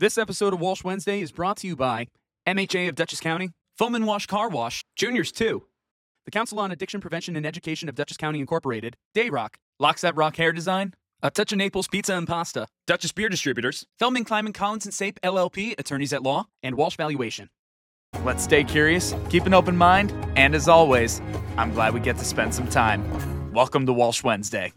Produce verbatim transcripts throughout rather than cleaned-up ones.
This episode of Walsh Wednesday is brought to you by M H A of Dutchess County, Foam and Wash Car Wash, Juniors two, the Council on Addiction Prevention and Education of Dutchess County Incorporated, Dayrock, Lockstep Rock Hair Design, A Touch of Naples Pizza and Pasta, Dutchess Beer Distributors, Feldman, Kleiman, Collins and Sape, L L P, Attorneys at Law, and Walsh Valuation. Let's stay curious, keep an open mind, and as always, I'm glad we get to spend some time. Welcome to Walsh Wednesday.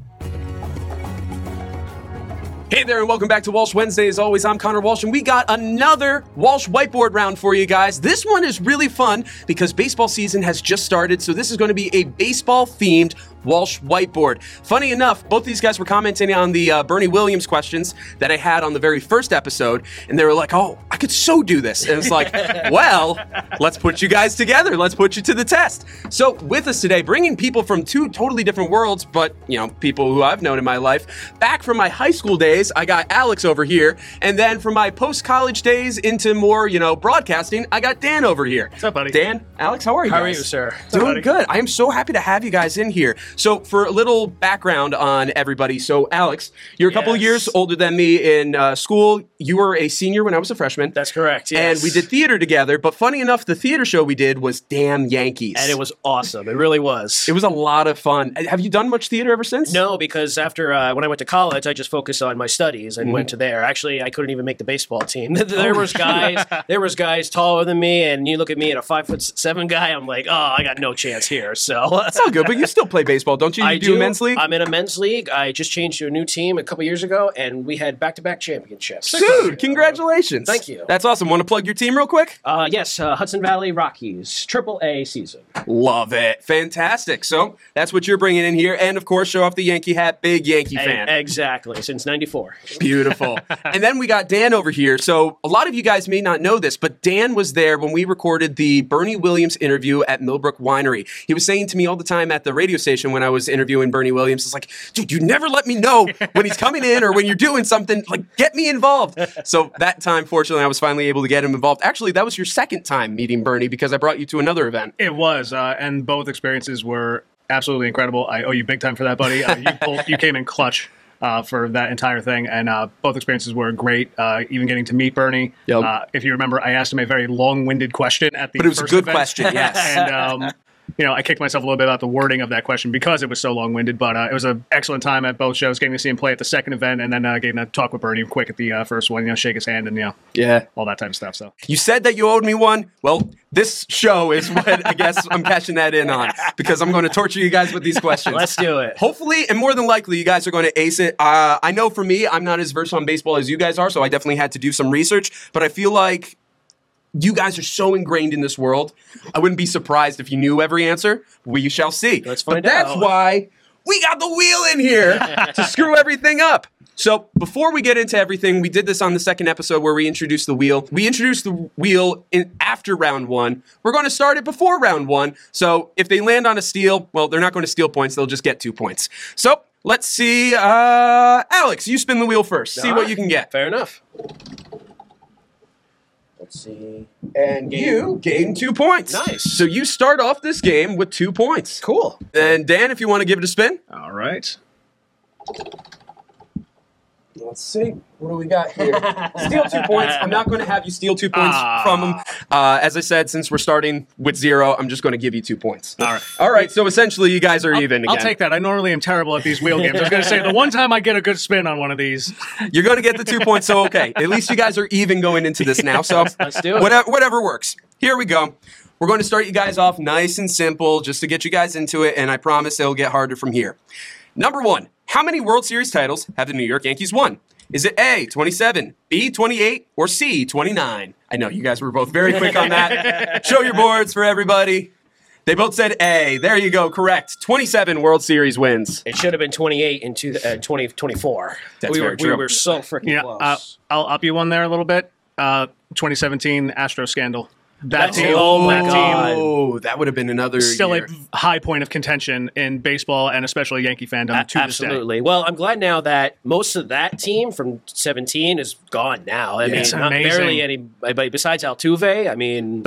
Hey there, and welcome back to Walsh Wednesday. As always, I'm Connor Walsh, and we got another Walsh whiteboard round for you guys. This one is really fun because baseball season has just started, so this is going to be a baseball-themed Walsh whiteboard. Funny enough, both these guys were commenting on the uh, Bernie Williams questions that I had on the very first episode, and they were like, oh, I could so do this. And it's like, well, let's put you guys together. Let's put you to the test. So with us today, bringing people from two totally different worlds, but, you know, people who I've known in my life. Back from my high school days, I got Alex over here, and then from my post-college days into more, you know, broadcasting, I got Dan over here. What's up, buddy? Dan, Alex, how are you How guys? are you, sir? Doing good. I am so happy to have you guys in here. So for a little background on everybody, so Alex, you're a couple of Yes. years older than me in uh, school. You were a senior when I was a freshman. That's correct, yes. And we did theater together, but funny enough, the theater show we did was Damn Yankees. And it was awesome. It really was. It was a lot of fun. Have you done much theater ever since? No, because after uh, when I went to college, I just focused on my studies and Mhm. went to there. Actually, I couldn't even make the baseball team. there was guys, there was guys taller than me, and you look at me at a five foot seven guy. I'm like, oh, I got no chance here. So It's all good, but you still play baseball, don't you? You I do, a men's league? I'm in a men's league. I just changed to a new team a couple years ago, and we had back to back championships. Dude, congratulations. Thank you. That's awesome. Want to plug your team real quick? Uh, yes, uh, Hudson Valley Rockies, Triple A season. Love it. Fantastic. So that's what you're bringing in here. And, of course, show off the Yankee hat. Big Yankee fan. E- exactly, since ninety-four. Beautiful. And then we got Dan over here. So a lot of you guys may not know this, but Dan was there when we recorded the Bernie Williams interview at Millbrook Winery. He was saying to me all the time at the radio station when I was interviewing Bernie Williams, it's like, dude, you never let me know when he's coming in or when you're doing something. Like, get me involved. So that time, fortunately, I was finally able to get him involved. Actually, that was your second time meeting Bernie because I brought you to another event. It was, uh, and both experiences were absolutely incredible. I owe you big time for that, buddy. Uh, you, pulled, you came in clutch uh, for that entire thing, and uh, both experiences were great. Uh, even getting to meet Bernie. Yep. Uh, if you remember, I asked him a very long-winded question at the But it was a first good event. question, yes. And um, you know, I kicked myself a little bit about the wording of that question because it was so long-winded. But uh, it was an excellent time at both shows, getting to see him play at the second event, and then uh, getting to talk with Bernie quick at the uh, first one. You know, shake his hand and you know, Yeah. all that type of stuff. So. You said that you owed me one. Well, this show is what I guess I'm cashing that in on because I'm going to torture you guys with these questions. Let's do it. Hopefully, and more than likely, you guys are going to ace it. Uh, I know for me, I'm not as versed on baseball as you guys are, so I definitely had to do some research. But I feel like you guys are so ingrained in this world. I wouldn't be surprised if you knew every answer. We shall see. Let's but find that's out. why we got the wheel in here to screw everything up. So before we get into everything, we did this on the second episode where we introduced the wheel. We introduced the wheel in after round one. We're going to start it before round one. So if they land on a steal, well, they're not going to steal points. They'll just get two points. So let's see. Uh, Alex, you spin the wheel first. See what you can get. Fair enough. Let's see. And you gain two points. Nice. So you start off this game with two points. Cool. And Dan, if you want to give it a spin. All right. Let's see. What do we got here? Steal two points. I'm not going to have you steal two points Ah. from them. Uh, as I said, since we're starting with zero, I'm just going to give you two points. All right. All right. So essentially, you guys are even again. I'll take that. I normally am terrible at these wheel games. I was going to say, the one time I get a good spin on one of these. You're going to get the two points. So, okay. At least you guys are even going into this now. So, Let's do it. Whatever, whatever works. Here we go. We're going to start you guys off nice and simple just to get you guys into it. And I promise it'll get harder from here. Number one, how many World Series titles have the New York Yankees won? Is it A, twenty-seven, B, twenty-eight, or C, twenty-nine? I know you guys were both very quick on that. Show your boards for everybody. They both said A. There you go. Correct. twenty-seven World Series wins. It should have been twenty-eight in two, uh, twenty twenty-four. That's we very were, true. We were so freaking Yeah, close. uh, I'll up you one there a little bit. Uh, twenty seventeen Astro scandal. That That's- team, oh my that God. team, Oh, that would have been another still year. a high point of contention in baseball and especially Yankee fandom A- to this day. absolutely. Well, I'm glad now that most of that team from seventeen is gone now. I mean, It's not amazing. barely anybody besides Altuve. I mean, The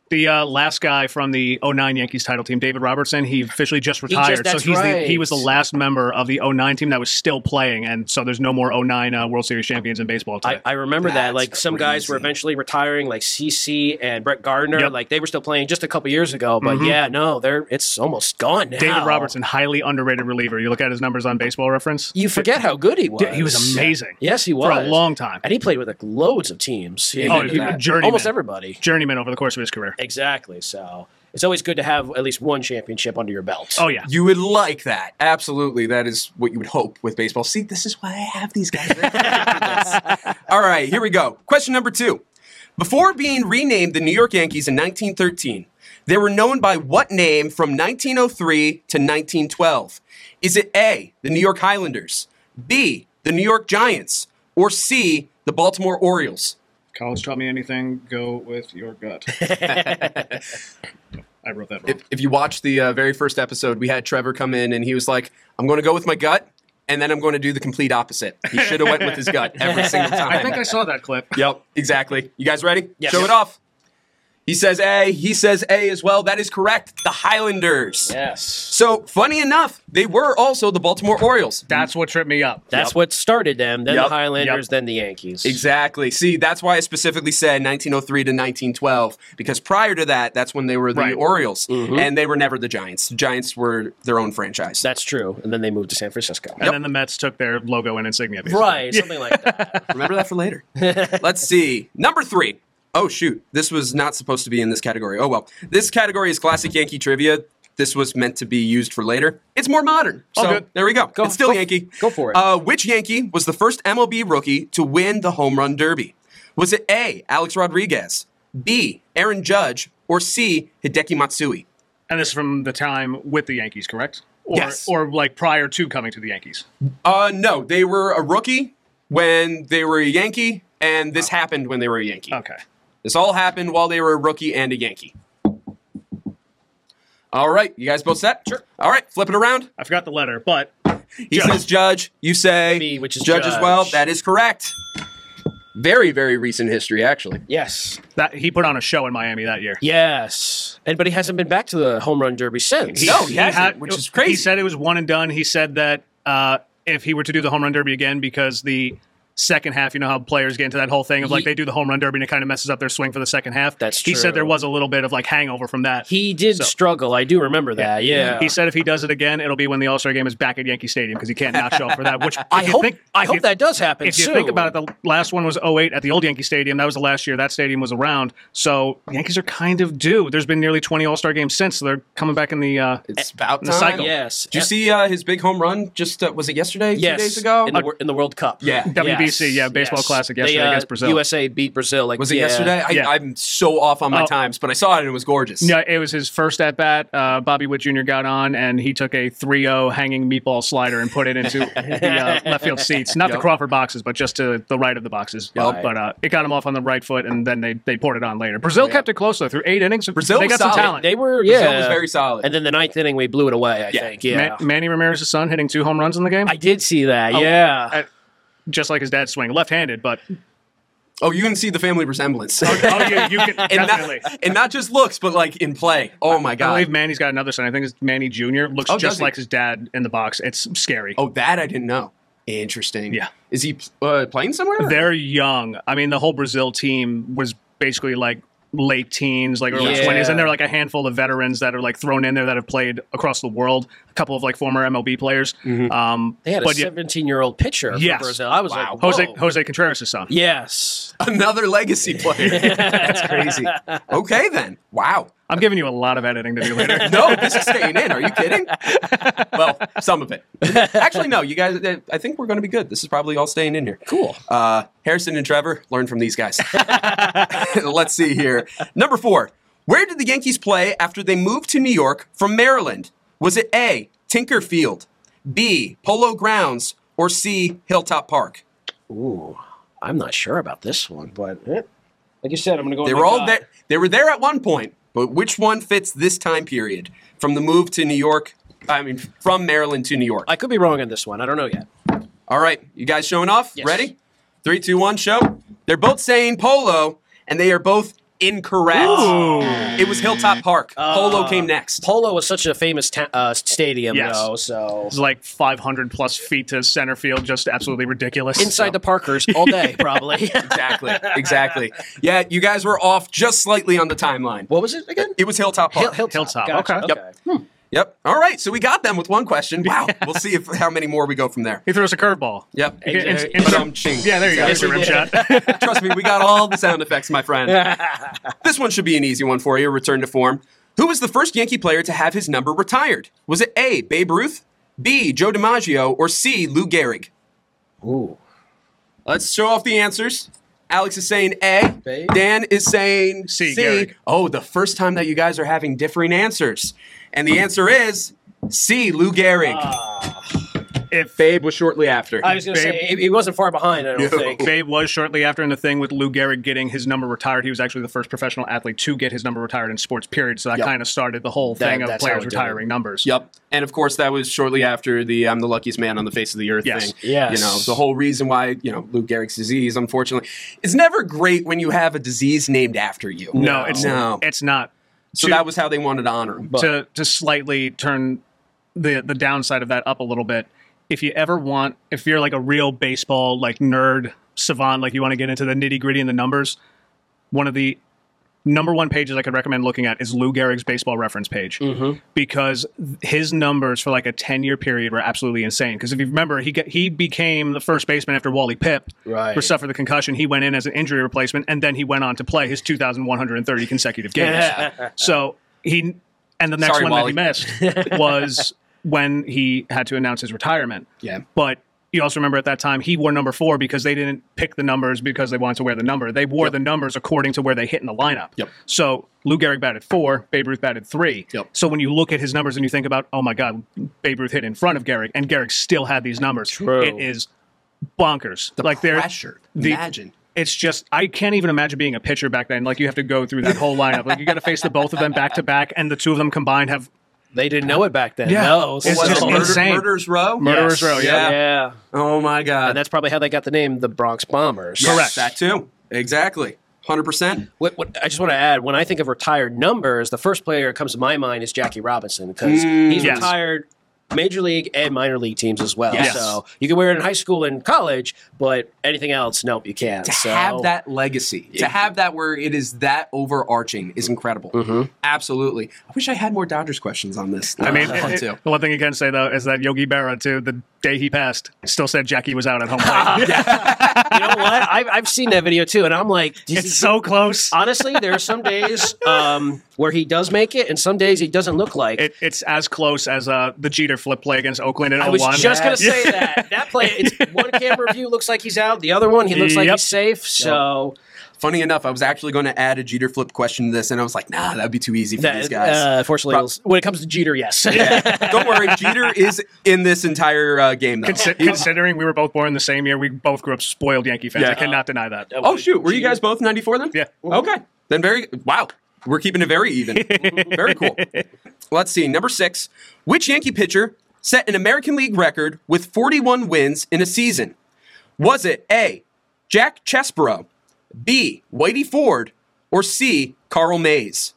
The uh, last guy from the oh nine Yankees title team, David Robertson, he officially just retired. that's so he's right. the, he was the last member of the oh nine team that was still playing, and so there's no more oh nine uh, World Series champions in baseball today. I, I remember that. That's Like some guys were crazy. eventually retiring, like C C and Brett Gardner. Yep. Like they were still playing just a couple years ago. But yeah, no, they're it's almost gone now. David Robertson, highly underrated reliever. You look at his numbers on Baseball Reference. You forget how good he was. Yeah, he was amazing. Yes, he was For a long time. and he played with like loads of teams. He- Oh, he- he- journeyman. almost everybody. Journeyman over the course of his career. Exactly. So it's always good to have at least one championship under your belt. Oh, yeah. You would like that. Absolutely. That is what you would hope with baseball. See, this is why I have these guys. All right, here we go. Question number two. Before being renamed the New York Yankees in nineteen thirteen, they were known by what name from nineteen oh three to nineteen twelve? Is it A, the New York Highlanders, B, the New York Giants, or C, the Baltimore Orioles? College taught me anything, go with your gut. I wrote that wrong. If, if you watch the uh, very first episode, we had Trevor come in and he was like, I'm going to go with my gut, and then I'm going to do the complete opposite. He should have went with his gut every single time. I think I saw that clip. Yep, exactly. You guys ready? Yes. Show it off. He says A. He says A as well. That is correct. The Highlanders. Yes. So, funny enough, they were also the Baltimore Orioles. That's what tripped me up. That's Yep. what started them, then Yep. the Highlanders, Yep. then the Yankees. Exactly. See, that's why I specifically said nineteen oh three to nineteen twelve, because prior to that, that's when they were the Right. Orioles, and they were never the Giants. The Giants were their own franchise. That's true. And then they moved to San Francisco. And then the Mets took their logo and insignia. basically. Right, something like that. Remember that for later. Let's see. Number three. Oh, shoot. This was not supposed to be in this category. Oh, well. This category is classic Yankee trivia. This was meant to be used for later. It's more modern. Oh, So good. there we go. It's still go- Yankee. go for it. Uh, which Yankee was the first M L B rookie to win the home run derby? Was it A, Alex Rodriguez, B, Aaron Judge, or C, Hideki Matsui? And this is from the time with the Yankees, correct? Or, Yes. Or like prior to coming to the Yankees. Uh, no, they were a rookie when they were a Yankee, and this happened when they were a Yankee. Okay. This all happened while they were a rookie and a Yankee. All right, you guys both set? Sure. All right, flip it around. I forgot the letter, but He Judge. says Judge. You say Me, which is Judge, as well. Judge. That is correct. Very, very recent history, actually. Yes. that he put on a show in Miami that year. Yes. And but he hasn't been back to the home run derby since. No, he hasn't, which is crazy. He said it was one and done. He said that uh, if he were to do the home run derby again, because the second half, you know how players get into that whole thing of like Ye- they do the home run derby and it kind of messes up their swing for the second half. That's He said true. there was a little bit of like hangover from that. He did So- struggle. I do remember that. Yeah. He said if he does it again, it'll be when the All Star game is back at Yankee Stadium because he can't not show up for that. Which if I you hope think, I if hope you- that does happen If you soon. think about it, the last one was oh eight at the old Yankee Stadium. That was the last year that stadium was around. So Yankees are kind of due. There's been nearly twenty All Star games since, so they're coming back in the. Uh, It's about the time. cycle. Yes. Did you see uh, his big home run? Just uh, was it yesterday? Yes. Two days ago? in the, wor- in the World Cup. Yeah. W B C, yeah, Baseball Classic yesterday They, uh, against Brazil. U S A beat Brazil. Like was it yeah. yesterday? I, Yeah. I'm so off on my Oh. times, but I saw it and it was gorgeous. Yeah, it was his first at bat. Uh, Bobby Witt Junior got on, and he took a three oh hanging meatball slider and put it into the uh, left field seats. Not the Yep. Crawford boxes, but just to the right of the boxes. Yep. But uh, it got him off on the right foot, and then they, they poured it on later. Brazil Yeah. kept it close, though, through eight innings. Brazil they was got some solid. talent. They were Brazil yeah. was very solid. And then the ninth inning we blew it away. I Yeah. think. Yeah. Ma- Manny Ramirez's son hitting two home runs in the game. I did see that. Oh, yeah. uh, just like his dad's swing, left-handed, but oh, you can see the family resemblance. oh, you, you can and, definitely. not, and not just looks, but like in play. Oh my I god. believe Manny's got another son. I think it's Manny Junior Looks Oh, does just he? like his dad in the box. It's scary. Oh, that I didn't know. Interesting. Yeah. Is he uh, playing somewhere? They're young. I mean, the whole Brazil team was basically like late teens, like early Yeah. twenties, and they're like a handful of veterans that are like thrown in there that have played across the world. A couple of like former M L B players. Um, They had a but yeah, seventeen-year-old pitcher Yes. for Brazil. I was Wow. like, Whoa. Jose Jose Contreras' son. Yes. Another legacy player. That's crazy. Okay, then. Wow. I'm giving you a lot of editing to do later. No, this is staying in. Are you kidding? Well, some of it. Actually, no. You guys, I think we're going to be good. This is probably all staying in here. Cool. Uh, Harrison and Trevor, learn from these guys. Let's see here. Number four. Where did the Yankees play after they moved to New York from Maryland? Was it A, Tinker Field, B, Polo Grounds, or C, Hilltop Park? Ooh, I'm not sure about this one, but eh, like you said, I'm going to go. They with were my all gut. there. They were there at one point, but which one fits this time period from the move to New York? I mean, from Maryland to New York. I could be wrong on this one. I don't know yet. All right, you guys showing off? Yes. Ready? Three, two, one, show. They're both saying Polo, and they are both Incorrect. Ooh. It was Hilltop Park. Polo came next. Polo was such a famous ta- uh, stadium, Yes. though. So It's like five hundred plus feet to center field, just absolutely ridiculous. inside the Parkers all day, probably. Exactly. Exactly. Yeah, you guys were off just slightly on the timeline. What was it again? It was Hilltop Park. Hill- Hilltop, Gotcha. okay. okay. Yep. All right. So we got them with one question. Wow. We'll see if how many more we go from there. He throws a curveball. Yep. In- in- Hey, in- Ba-dum, ching. yeah, there you go. There's your rim shot. Trust me, we got all the sound effects, my friend. This one should be an easy one for you. Return to form. Who was the first Yankee player to have his number retired? Was it A, Babe Ruth, B, Joe DiMaggio, or C, Lou Gehrig? Ooh. Let's show off the answers. Alex is saying A. Babe. Dan is saying C, C. Gehrig. Oh, the first time that you guys are having differing answers. And the answer is C, Lou Gehrig. If Babe was shortly after. I was going to Babe. say, he he wasn't far behind, I don't No. think. Babe was shortly after, in the thing with Lou Gehrig getting his number retired, he was actually the first professional athlete to get his number retired in sports, period. So that Yep. kind of started the whole That- thing of that's how players it did it. retiring numbers. Yep. And of course, that was shortly after the I'm the luckiest man on the face of the earth Yes. thing. Yes. You know, the whole reason why, you know, Lou Gehrig's disease, unfortunately, it's never great when you have a disease named after you. No, it's No. it's not. So To- that was how they wanted to honor him. to to slightly turn the the downside of that up a little bit. If you ever want, if you're like a real baseball like nerd savant, like you want to get into the nitty gritty and the numbers, one of the number one pages I could recommend looking at is Lou Gehrig's baseball reference page, because his numbers for like a ten year period were absolutely insane. Because if you remember, he get, he became the first baseman after Wally Pipp, Right. who suffered the concussion. He went in as an injury replacement, and then he went on to play his two thousand one hundred thirty consecutive games. So he, and the next Sorry, one Wally. that he missed was when he had to announce his retirement. Yeah. But you also remember at that time he wore number four because they didn't pick the numbers because they wanted to wear the number. They wore the numbers according to where they hit in the lineup. Yep. So Lou Gehrig batted four, Babe Ruth batted three. Yep. So when you look at his numbers and you think about, oh my God, Babe Ruth hit in front of Gehrig, and Gehrig still had these numbers. True. It is bonkers. The like they're- pressure. the- Imagine. It's just, I can't even imagine being a pitcher back then. Like, you have to go through that whole lineup. Like, you got to face the both of them back to back, and the two of them combined have They didn't know it back then. Yeah. No. It's Was just it Murder- insane. Murderers Row? Murderers Row. Yeah. Yeah. Yeah. Oh my God. And that's probably how they got the name the Bronx Bombers. Yes, Correct. That too. Exactly. one hundred percent. What, what, I just want to add, when I think of retired numbers, the first player that comes to my mind is Jackie Robinson, because he's Yes. retired major league and minor league teams as well. Yes. So you can wear it in high school and college, but anything else, nope, you can't. To so, have that legacy, to have that where it is that overarching is incredible. Mm-hmm. Absolutely. I wish I had more Dodgers questions on this. I mean, Fun it- too. the one thing you can say, though, is that Yogi Berra, too, the day he passed, still said Jackie was out at home plate. you know what? I've, I've seen that video too, and I'm like, does he- It's so close. honestly, there are some days um, where he does make it, and some days he doesn't look like. It, it's as close as uh, the Jeter flip play against Oakland in I oh was one. just going to say that. That play, it's one camera view looks like he's out. The other one, he looks like Yep. he's safe. So Funny enough, I was actually going to add a Jeter flip question to this, and I was like, nah, that'd be too easy for that, these guys. uh, unfortunately, Pro- we'll- when it comes to Jeter, yes. Don't worry, Jeter is in this entire uh, game, though. Consi- considering we were both born the same year, we both grew up spoiled Yankee fans. Yeah. I cannot deny that. Oh, shoot. Were you guys both ninety-four then? Yeah. Okay. Then very, wow. We're keeping it very even. Very cool. Let's see. Number six. Which Yankee pitcher set an American League record with forty-one wins in a season? Was it A, Jack Chesborough, B, Whitey Ford, or C, Carl Mays?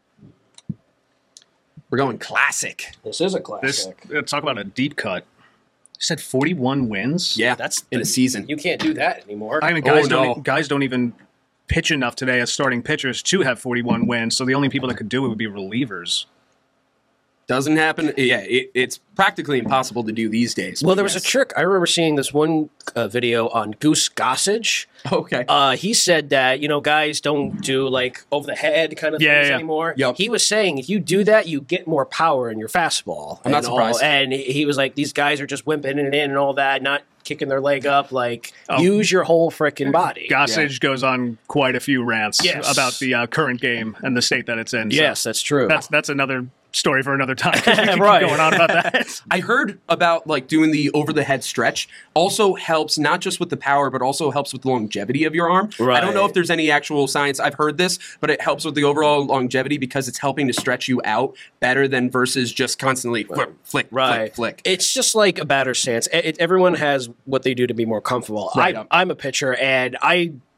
We're going classic. This is a This classic. uh, talk about a deep cut. You said forty-one wins. Yeah, That's in a season. You can't do that anymore. I mean, guys Oh, don't no. e- guys don't even pitch enough today as starting pitchers to have forty-one wins. So the only people that could do it would be relievers. Doesn't happen. Yeah, it, it's practically impossible to do these days. well, there was a Yes. trick. I remember seeing this one uh, video on Goose Gossage. Okay. Uh, he said that, you know, guys don't do like over the head kind of Yeah, things yeah. anymore. Yep. He was saying if you do that, you get more power in your fastball. I'm not and all. surprised. And he he was like, these guys are just wimping it in and all that, not kicking their leg up. Like, Oh. use your whole freaking body. Gossage goes on quite a few rants Yes. about the uh, current game and the state that it's in. So Yes, that's true. that's that's another story for another time. 'cause we keep Right. going on about that. I heard about like doing the over the head stretch also helps not just with the power, but also helps with the longevity of your arm. I don't know Right. if there's any actual science. I've heard this, but it helps with the overall longevity because it's helping to stretch you out better than versus just constantly flick, flick, Right. flick, flick. It's just like a batter stance. It, it- everyone has what they do to be more comfortable. Right. I, I'm a pitcher, and I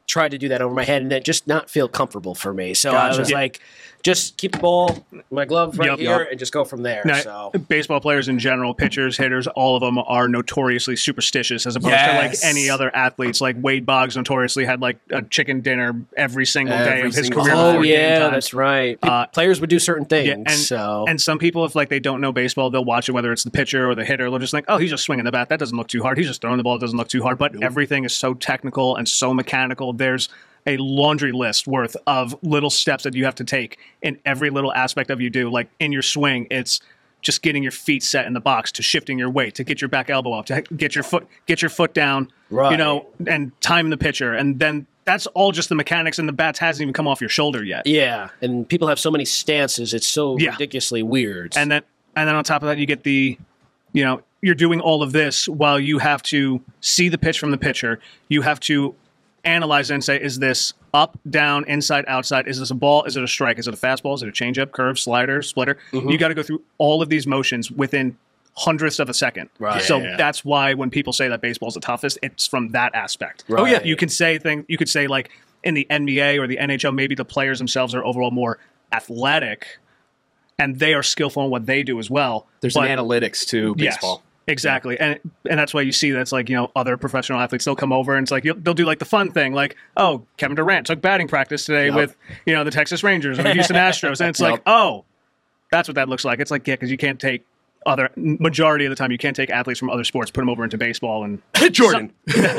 tried to do that over my head, and it just not feel comfortable for me. So I Gotcha. was like, just keep the ball, my glove right Yep. here, Yep. and just go from there. Now, so baseball players in general, pitchers, hitters, all of them are notoriously superstitious as opposed Yes. to like any other athletes. Like Wade Boggs notoriously had like a chicken dinner every single day Every of his single career. time. oh before game yeah, time. that's right. Pe- Uh, Players would do certain things. Yeah, and, so and some people, if like they don't know baseball, they'll watch it, whether it's the pitcher or the hitter. They'll just think, oh, he's just swinging the bat. That doesn't look too hard. He's just throwing the ball. It doesn't look too hard. But everything is so technical and so mechanical. There's a laundry list worth of little steps that you have to take in every little aspect of you do. Like in your swing, it's just getting your feet set in the box, to shifting your weight, to get your back elbow up, to get your foot get your foot down, Right. you know, and time the pitcher. And then that's all just the mechanics, and the bats hasn't even come off your shoulder yet. yeah, and people have so many stances. It's so Yeah. ridiculously weird. And then and then on top of that, you get the, you know, you're doing all of this while you have to see the pitch from the pitcher. You have to analyze it and say, is this up, down, inside, outside? Is this a ball? Is it a strike? Is it a fastball? Is it a changeup, curve, slider, splitter? Mm-hmm. You got to go through all of these motions within hundredths of a second. Right. So Yeah. that's why when people say that baseball's the toughest, it's from that aspect. Oh, yeah. You can say thing. You could say like in the N B A or the N H L, maybe the players themselves are overall more athletic, and they are skillful in what they do as well. There's But- an analytics to Yes, baseball. exactly, and and that's why you see that's like, you know, other professional athletes, they'll come over and it's like you'll, they'll do like the fun thing, like, oh, Kevin Durant took batting practice today Yep. with, you know, the Texas Rangers or the Houston Astros, and it's like, Yep. oh, that's what that looks like. It's like, yeah, because you can't take other majority of the time you can't take athletes from other sports, put them over into baseball, and Jordan.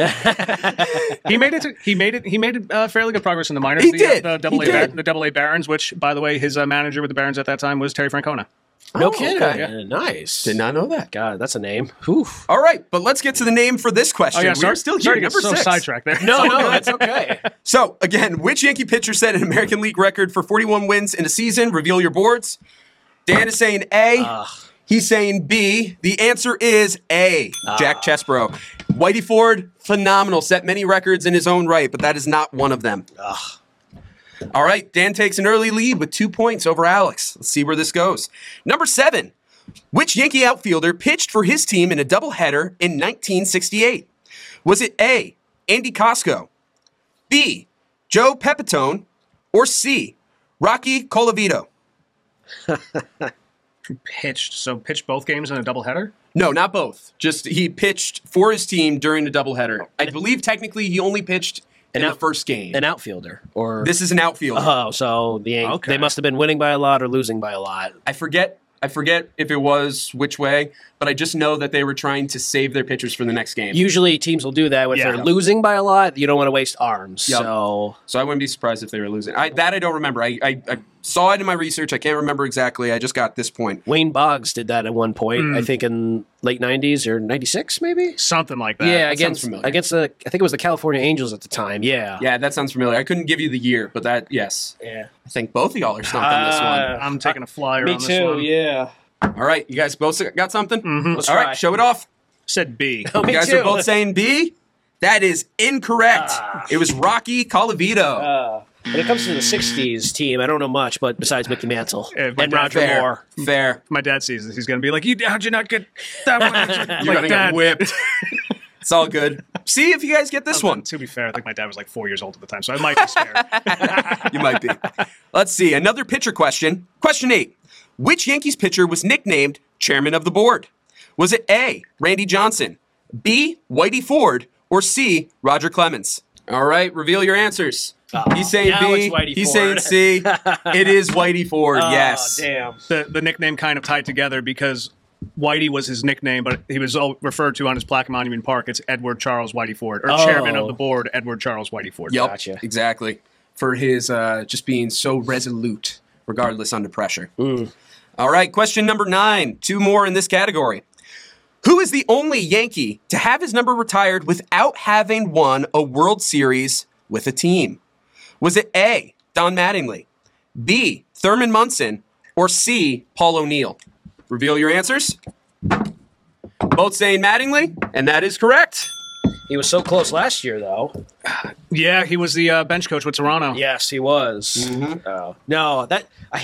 he made it. To, he made it. He made it uh, fairly good progress in the minors. He the, did. The double He A, Bar- did. the double A Barons, which, by the way, his uh, manager with the Barons at that time was Terry Francona. no Oh, kidding. okay. Yeah, nice. Did not know that. God, that's a name. Whew. All right, but let's get to the name for this question. Oh, We're still here, sorry to get number so six. sidetracked there. No, no, that's okay. So, again, which Yankee pitcher set an American League record for forty-one wins in a season? Reveal your boards. Dan is saying A. He's saying B. The answer is A. Jack Chesbro. Whitey Ford, phenomenal. Set many records in his own right, but that is not one of them. All right, Dan takes an early lead with two points over Alex. Let's see where this goes. Number seven. Which Yankee outfielder pitched for his team in a doubleheader in nineteen sixty-eight? Was it A. Andy Costco, B. Joe Pepitone, or C. Rocky Colavito? Pitched. So pitched both games in a doubleheader? No, not both. Just he pitched for his team during the doubleheader. I believe technically he only pitched in An the out- first game. An outfielder, or This is an outfielder. oh, so the Yank- Okay. they must have been winning by a lot or losing by a lot. I forget. I forget if it was which way, but I just know that they were trying to save their pitchers for the next game. Usually, teams will do that if Yeah. they're losing by a lot. You don't want to waste arms. Yep. So So I wouldn't be surprised if they were losing. I, that I don't remember. I, I, I saw it in my research. I can't remember exactly. I just got this point. Wayne Boggs did that at one point. Mm. I think in late nineties or ninety-six, maybe. Something like that. yeah, that sounds against familiar. against the I think it was the California Angels at the time. Yeah. Yeah, that sounds familiar. I couldn't give you the year, but that yes, Yeah. I think both of y'all are stumped on this one. Uh, I'm taking a flyer Me on this too. one. Yeah. All right, you guys both got something. Mhm. Let's All try. right, show it off. Said B. Oh, me You guys too. are both saying B. That is incorrect. Ah. It was Rocky Colavito. Uh, when it comes to the sixties team, I don't know much, but besides Mickey Mantle Yeah, my and dad- Roger Fair. Moore. Fair. My dad sees this. He's going to be like, "You how'd you not get that one?" I'm You're like, gonna get "Dad." whipped. It's all good. See if you guys get this one. To be fair, I think my dad was like four years old at the time, so I might be scared. You might be. Let's see. Another pitcher question. Question eight. Which Yankees pitcher was nicknamed Chairman of the Board? Was it A, Randy Johnson, B, Whitey Ford, or C, Roger Clemens? All right, reveal your answers. He's saying now B. it's Whitey He's Ford. saying C. It is Whitey Ford, yes. Oh, damn. the the nickname kind of tied together because Whitey was his nickname, but he was all referred to on his plaque in Monument Park. It's Edward Charles Whitey Ford, or Oh. chairman of the board, Edward Charles Whitey Ford. Yep, Gotcha. exactly. For his uh, just being so resolute, regardless under pressure. All right, question number nine. Two more in this category. Who is the only Yankee to have his number retired without having won a World Series with a team? Was it A, Don Mattingly, B, Thurman Munson, or C, Paul O'Neill? Reveal your answers. Both saying Mattingly, and that is correct. He was so close last year, though. Yeah, he was the uh, bench coach with Toronto. Yes, he was. Oh. No, that I hate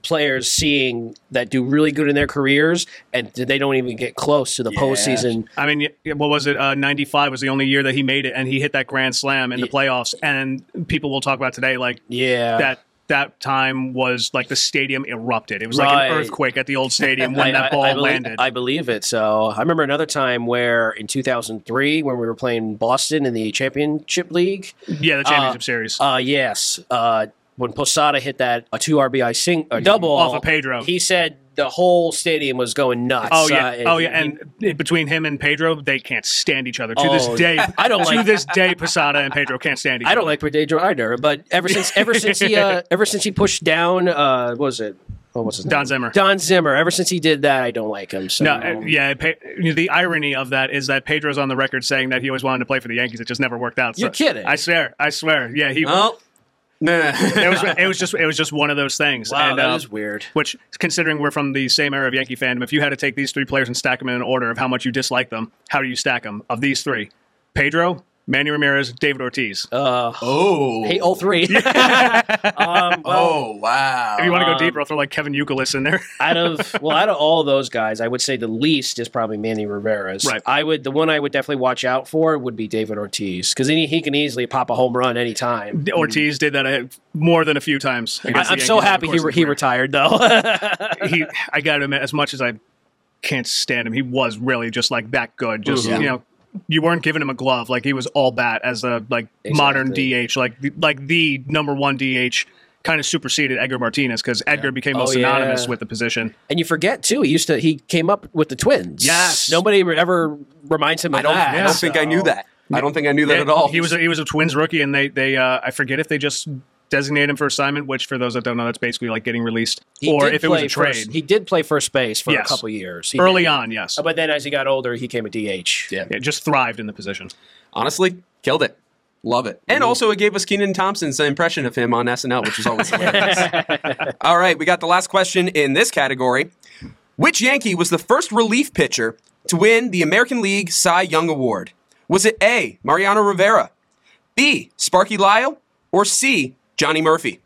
players seeing that do really good in their careers, and they don't even get close to the postseason. I mean, y- what was it? Uh, ninety-five was the only year that he made it, and he hit that grand slam in the playoffs. And people will talk about today, like Yeah. that. That time was like the stadium erupted. It was Right. like an earthquake at the old stadium when I- that I- ball I believe, landed. I believe it. So I remember another time where in two thousand three, when we were playing Boston in the championship league. yeah, the championship series. Uh, yes. Uh, when Posada hit that a two R B I sing a double Off of Pedro. he said the whole stadium was going nuts. Oh yeah, Uh, oh yeah, he- and between him and Pedro, they can't stand each other. To Oh, this day, I don't to like- this day, Posada and Pedro can't stand each I other. don't like Pedro either, but ever since ever since he uh, ever since he pushed down, uh, what was it? What was his Don name? Zimmer. Don Zimmer. Ever since he did that, I don't like him. So No, uh, yeah. Pe- the irony of that is that Pedro's on the record saying that he always wanted to play for the Yankees. It just never worked out. You're kidding. I swear. I swear. Yeah, he. Well, nah. it was. It was just. It was just one of those things. Wow, and, that uh, is weird. Which, considering we're from the same era of Yankee fandom, if you had to take these three players and stack them in an order of how much you dislike them, how do you stack them? Of these three, Pedro, Manny Ramirez, David Ortiz. Uh, Oh. Hey, all three. um, well, Oh, wow. if you want to go um, deeper, I'll throw like Kevin Youkilis in there. out of well, out of all of those guys, I would say the least is probably Manny Rivera's. Right. I would the one I would definitely watch out for would be David Ortiz because he, he can easily pop a home run anytime. Ortiz did that a, more than a few times. I, against the I'm so Yankees over happy the he, course re- of he his career. retired though. he, I got to admit, as much as I can't stand him, he was really just like that good. Just Mhm. you know, you weren't giving him a glove. Like he was all bat as a like modern Exactly. D H, like the, like the number one D H. Kind of superseded Edgar Martinez because Edgar became most Oh, yeah. synonymous with the position. And you forget too, he used to he came up with the Twins. Yes. Nobody ever reminds him of I don't, that. I don't think I knew so- that. I don't think I knew that at all. He was a, he was a Twins rookie, and they they uh, I forget if they just designated him for assignment, which for those that don't know, that's basically like getting released, He or did if it was play a trade First, he did play first base for Yes. a couple years. He early did. on. Yes, But then as he got older, he came a D H. Yeah. yeah, just thrived in the position. Honestly, killed it. Love it. And also, it gave us Keenan Thompson's impression of him on S N L, which is always hilarious. All right, we got the last question in this category. Which Yankee was the first relief pitcher to win the American League Cy Young Award? Was it A, Mariano Rivera, B, Sparky Lyle, or C, Johnny Murphy?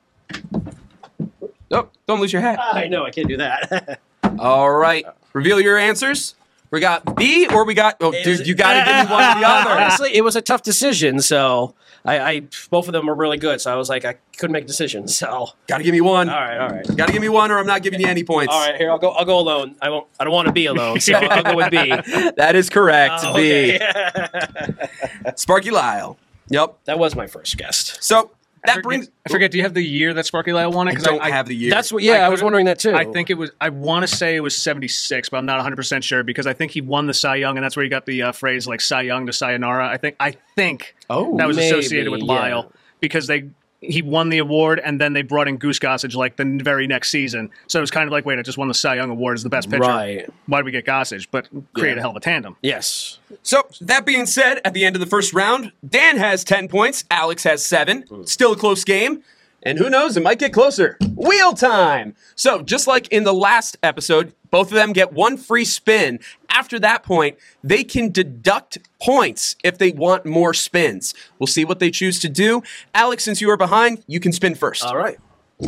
Oh, don't lose your hat. I know I can't do that. All right, reveal your answers. We got B or we got, oh, dude, you got to give me one or the other. Honestly, it was a tough decision. So I, I both of them were really good. So I was like, I couldn't make decisions. So all Got to give me one. right, all right. Got to give me one or I'm not giving you any points. All right, here I'll go. I'll go alone. I won't. I don't want to be alone, so I'll go with B. That is correct. Oh, B. okay. Sparky Lyle. Yep. That was my first guest. So I that forget, brings. I forget. Do you have the year that Sparky Lyle won it? I 'Cause don't have the year. That's what. Yeah, I, was couldn't- wondering that too. I think it was. I want to say it was seventy-six, but I'm not one hundred percent sure because I think he won the Cy Young, and that's where he got the uh, phrase like Cy Young to Sayonara. I think. I think Oh, that was maybe, associated with yeah. Lyle because they he won the award, and then they brought in Goose Gossage like the very next season. So it was kind of like, wait, I just won the Cy Young Award as the best pitcher. Right. Why did we get Gossage? But create Yeah. a hell of a tandem. Yes. So that being said, at the end of the first round, Dan has ten points. Alex has seven. Still a close game. And who knows, it might get closer. Wheel time! So, just like in the last episode, both of them get one free spin. After that point, they can deduct points if they want more spins. We'll see what they choose to do. Alex, since you are behind, you can spin first. All right.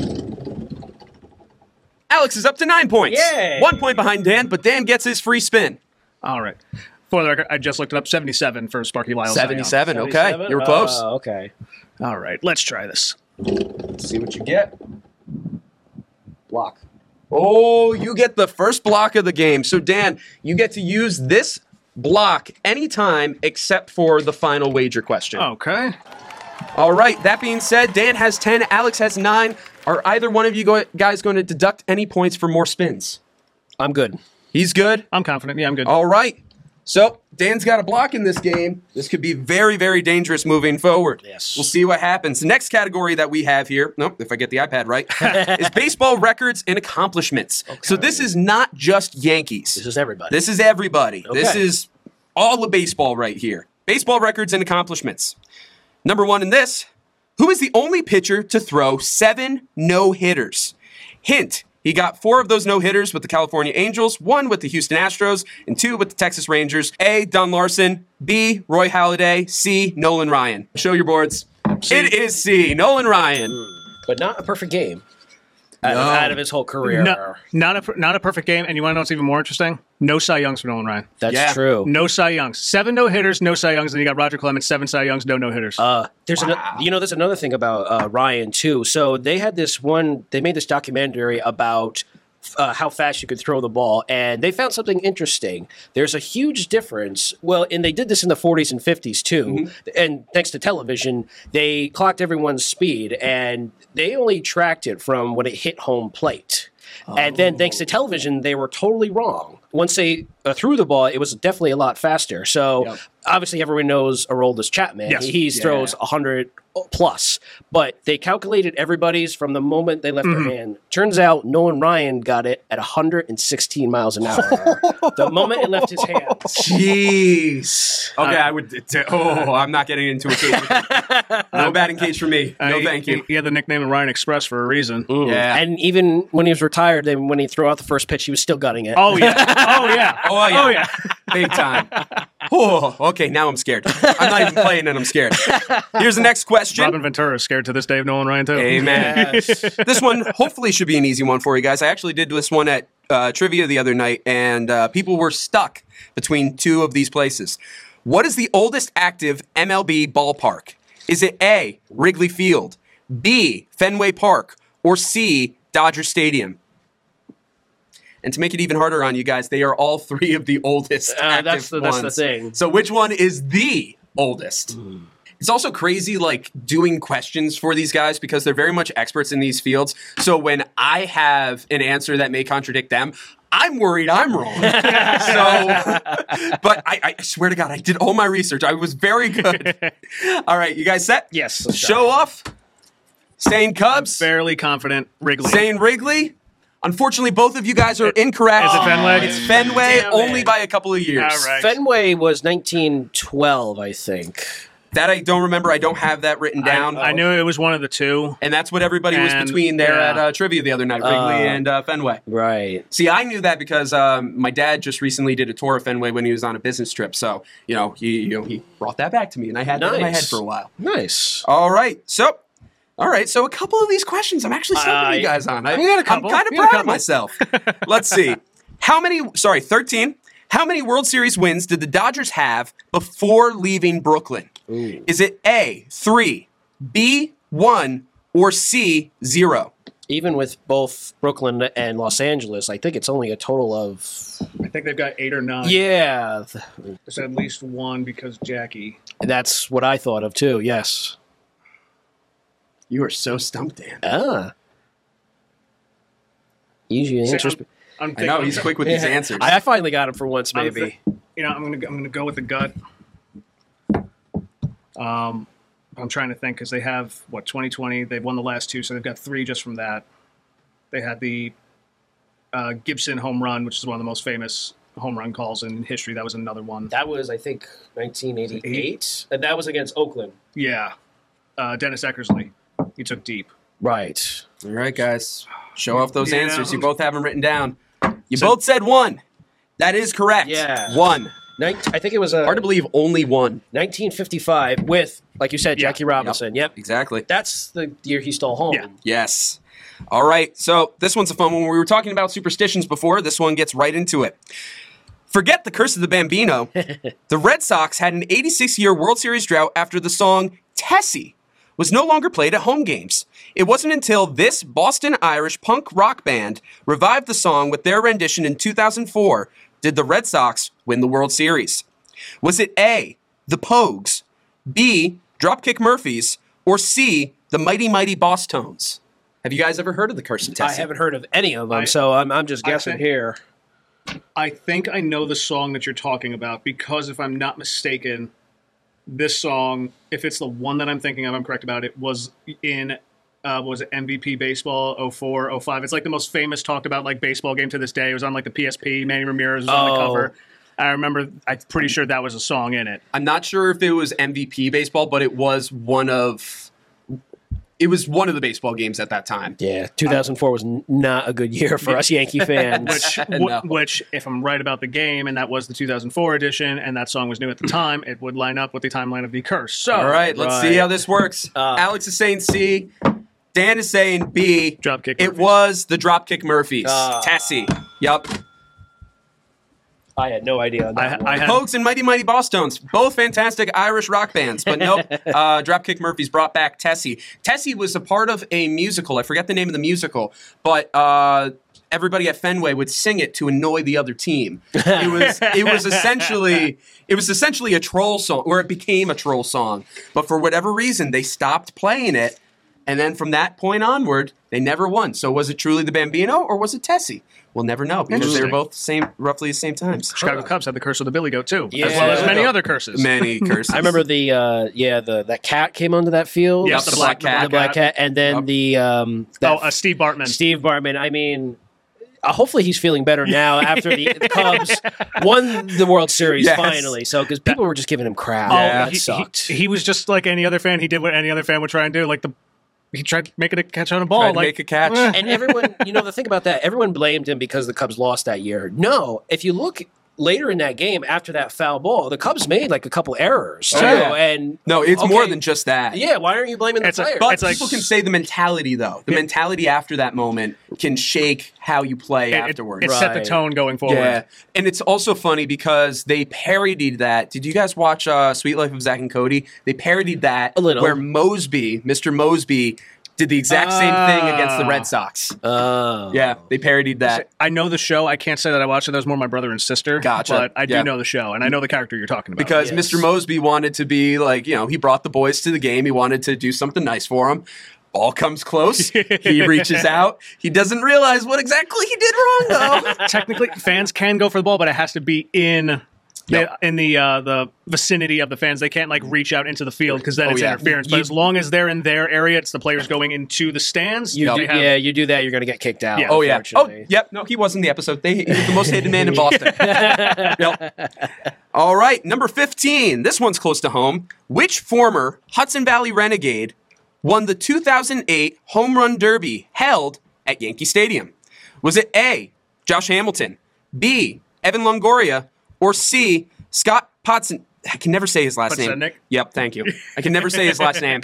Alex is up to nine points. Yay! One point behind Dan, but Dan gets his free spin. All right. For the record, I just looked it up. seventy-seven for Sparky Lyle. Cy Young. seventy-seven, okay. seventy-seven? You were close. Uh, okay. All right. Let's try this. Let's see what you get. Block. Oh, you get the first block of the game. So, Dan, you get to use this block anytime except for the final wager question. Okay. All right, that being said, Dan has ten, Alex has nine. Are either one of you go- guys going to deduct any points for more spins? I'm good. He's good. I'm confident. Yeah, I'm good. All right. So, Dan's got a block in this game. This could be very, very dangerous moving forward. Yes. We'll see what happens. The next category that we have here, nope, if I get the iPad right, is baseball records and accomplishments. So this is not just Yankees. This is everybody. This is everybody. This Okay. is all of baseball right here. Baseball records and accomplishments. Number one in this, who is the only pitcher to throw seven no-hitters? Hint, he got four of those no-hitters with the California Angels, one with the Houston Astros, and two with the Texas Rangers. A, Don Larson. B, Roy Halladay. C, Nolan Ryan. Show your boards. It is C, Nolan Ryan. but not a perfect game. out, No. out of his whole career. No, not a per- not a perfect game. And you want to know what's even more interesting? No Cy Youngs for Nolan Ryan. That's Yeah. true. No Cy Youngs. Seven no hitters, no Cy Youngs. Then you got Roger Clemens, seven Cy Youngs, no no hitters. Uh, there's ano- you know, there's another thing about uh, Ryan too. So they had this one. They made this documentary about uh, how fast you could throw the ball, and they found something interesting. There's a huge difference. Well, and they did this in the forties and fifties too. Mm-hmm. And thanks to television, they clocked everyone's speed, and they only tracked it from when it hit home plate. And then, thanks to television, they were totally wrong. Once they uh, threw the ball, it was definitely a lot faster. So, Yep. obviously, everyone knows Aroldis Chapman. Yes. He Yeah. throws one hundred plus. But they calculated everybody's from the moment they left Mm-hmm. their hand. Turns out Nolan Ryan got it at one hundred sixteen miles an hour. The moment it left his hand. Jeez. Okay, I would. T- oh, I'm not getting into a cage. with you. No batting cage for me. Uh, No, he- thank you. He, he had the nickname of Ryan Express for a reason. Yeah. And even when he was retired, then when he threw out the first pitch, he was still gutting it. Oh yeah. Oh yeah. Oh yeah. Oh yeah. Big time. Oh, okay, now I'm scared. I'm not even playing and I'm scared. Here's the next question. Robin Ventura is scared to this day of Nolan Ryan too. Amen. Yes. This one hopefully should be an easy one for you guys. I actually did this one at uh, trivia the other night, and uh, people were stuck between two of these places. What is the oldest active M L B ballpark? Is it A, Wrigley Field, B, Fenway Park, or C, Dodger Stadium? And to make it even harder on you guys, they are all three of the oldest Uh, active that's the- that's the ones. thing. So which one is the oldest? It's also crazy, like, doing questions for these guys because they're very much experts in these fields. So when I have an answer that may contradict them, I'm worried I'm wrong. so, but I, I swear to God, I did all my research. I was very good. All right, you guys set? Yes, let's Show off. Saying Cubs. Fairly confident Wrigley. Saying Wrigley. Unfortunately, both of you guys are incorrect. Is it Fenway? It's Fenway, Damn only it. by a couple of years. All right. Fenway was nineteen twelve, I think. That I don't remember. I don't have that written down. I knew it was one of the two. And that's what everybody was And, between there yeah. at uh, trivia the other night, Wrigley Uh, and uh, Fenway. Right. See, I knew that because um, my dad just recently did a tour of Fenway when he was on a business trip. So, you know, he you know he brought that back to me, and I had that in my Nice. head for a while. Nice. All right, so. All right, so a couple of these questions I'm actually stumping Uh, you guys on. I, you got a couple. I'm kind of You got a proud of couple. myself. Let's see. How many, sorry, thirteen. How many World Series wins did the Dodgers have before leaving Brooklyn? Ooh. Is it A, three, B, one, or C, zero? Even with both Brooklyn and Los Angeles, I think it's only a total of I think they've got eight or nine. yeah. th- There's at least one because Jackie. That's what I thought of too. Yes. You are so stumped, Dan. Ah. Usually See, answers. I'm, I'm I know, thinking- he's quick with these answers. I, I finally got him for once, I'm maybe. thi- you know, I'm gonna I'm gonna go with the gut. Um, I'm trying to think because they have what twenty twenty. They've won the last two, so they've got three just from that. They had the uh, Gibson home run, which is one of the most famous home run calls in history. That was another one. That was, I think, nineteen eighty-eight, and that was against Oakland. Yeah, uh, Dennis Eckersley. He took deep. Right. All right, guys. Show off those Yeah. answers. You both have them written down. You So- both said one. That is correct. Yeah. One. Nin- I think it was a Hard to believe only one. nineteen fifty-five with, like you said, Yeah. Jackie Robinson. Yep. Exactly. That's the year he stole home. Yeah. Yes. All right. So this one's a fun one. We were talking about superstitions before. This one gets right into it. Forget the curse of the Bambino. The Red Sox had an eighty-six-year World Series drought after the song Tessie was no longer played at home games. It wasn't until this Boston Irish punk rock band revived the song with their rendition in two thousand four did the Red Sox win the World Series. Was it A, the Pogues, B, Dropkick Murphys, or C, the Mighty Mighty Boss Tones? Have you guys ever heard of the curse of Tessie? I haven't heard of any of them, I- so I'm, I'm just I guessing think- here. I think I know the song that you're talking about because if I'm not mistaken, this song, if it's the one that I'm thinking of, I'm correct about it, was in uh, was it M V P baseball oh four, oh five. It's like the most famous talked about like baseball game to this day. It was on like the P S P. Manny Ramirez was on the Oh. cover. I remember. I'm pretty sure that was a song in it. I'm not sure if it was M V P baseball, but it was one of it was one of the baseball games at that time. Yeah, two thousand four was n- not a good year for us Yankee fans. Which, No. wh- which, if I'm right about the game, and that was the two thousand four edition, and that song was new at the time, it would line up with the timeline of the curse. So, All right, let's see Right. how this works. Uh, Alex is saying C. Dan is saying B. Dropkick It Murphys. was the Dropkick Murphys. Ah. Tessie. Yep. I had no idea on that I, one. I had Pogues and Mighty Mighty Boss Tones, both fantastic Irish rock bands, but nope. uh, Dropkick Murphys brought back Tessie. Tessie was a part of a musical. I forget the name of the musical, but uh, everybody at Fenway would sing it to annoy the other team. It was it was essentially it was essentially a troll song, or it became a troll song. But for whatever reason, they stopped playing it, and then from that point onward, they never won. So was it truly the Bambino or was it Tessie? We'll never know because they were Interesting. both same, roughly the same times. Chicago Cubs had the curse of the Billy Goat too, Yeah. as well as many Yeah. other curses. Many curses. I remember the uh, yeah the that cat came onto that field. Yep, the black cat. the black cat, and then Yep. the um, Oh, that uh, Steve Bartman. Steve Bartman. I mean, uh, hopefully he's feeling better now after the, the Cubs won the World Series Yes. finally. So because people were just giving him crap. Oh, Yeah. that he, sucked. he, he was just like any other fan. He did what any other fan would try and do. Like the he tried making a catch on a ball. Tried to like make a catch. eh. And everyone, you know, the thing about that, everyone blamed him because the Cubs lost that year. No, if you look later in that game after that foul ball, the Cubs made like a couple errors. Oh, too, yeah. And No, it's okay, more than just that. Yeah, why aren't you blaming the It's a- players? But It's like- people can say the mentality, though. The mentality after that moment can shake how you play It- it, afterwards. it set the Right. tone going forward. Yeah, and it's also funny because they parodied that. Did you guys watch uh, Sweet Life of Zack and Cody? They parodied that A little. where Mosby, Mister Mosby, did the exact same thing against the Ah. Red Sox. Oh. Yeah, they parodied that. I know the show. I can't say that I watched it. That was more my brother and sister. Gotcha. But I do Yeah. know the show, and I know the character you're talking about. Because Yes. Mister Mosby wanted to be like, you know, he brought the boys to the game. He wanted to do something nice for them. Ball comes close. He reaches out. He doesn't realize what exactly he did wrong, though. technically, fans can go for the ball, but it has to be in Yep. the, in the uh, the vicinity of the fans. They can't like reach out into the field because then Oh, it's yeah. interference. But You- as long as they're in their area, it's the players going into the stands. You Yep. do, they have- yeah, you do that, you're going to get kicked out. Yeah. Oh, yeah. Oh, unfortunately. yep. No, he was in the episode. They, he was the most hated man in Boston. Yep. All right. Number fifteen. This one's close to home. Which former Hudson Valley Renegade won the two thousand eight Home Run Derby held at Yankee Stadium? Was it A, Josh Hamilton, B, Evan Longoria, or C, Scott Potson? I can never say his last name. Podsednik? Yep, thank you. I can never say his last name.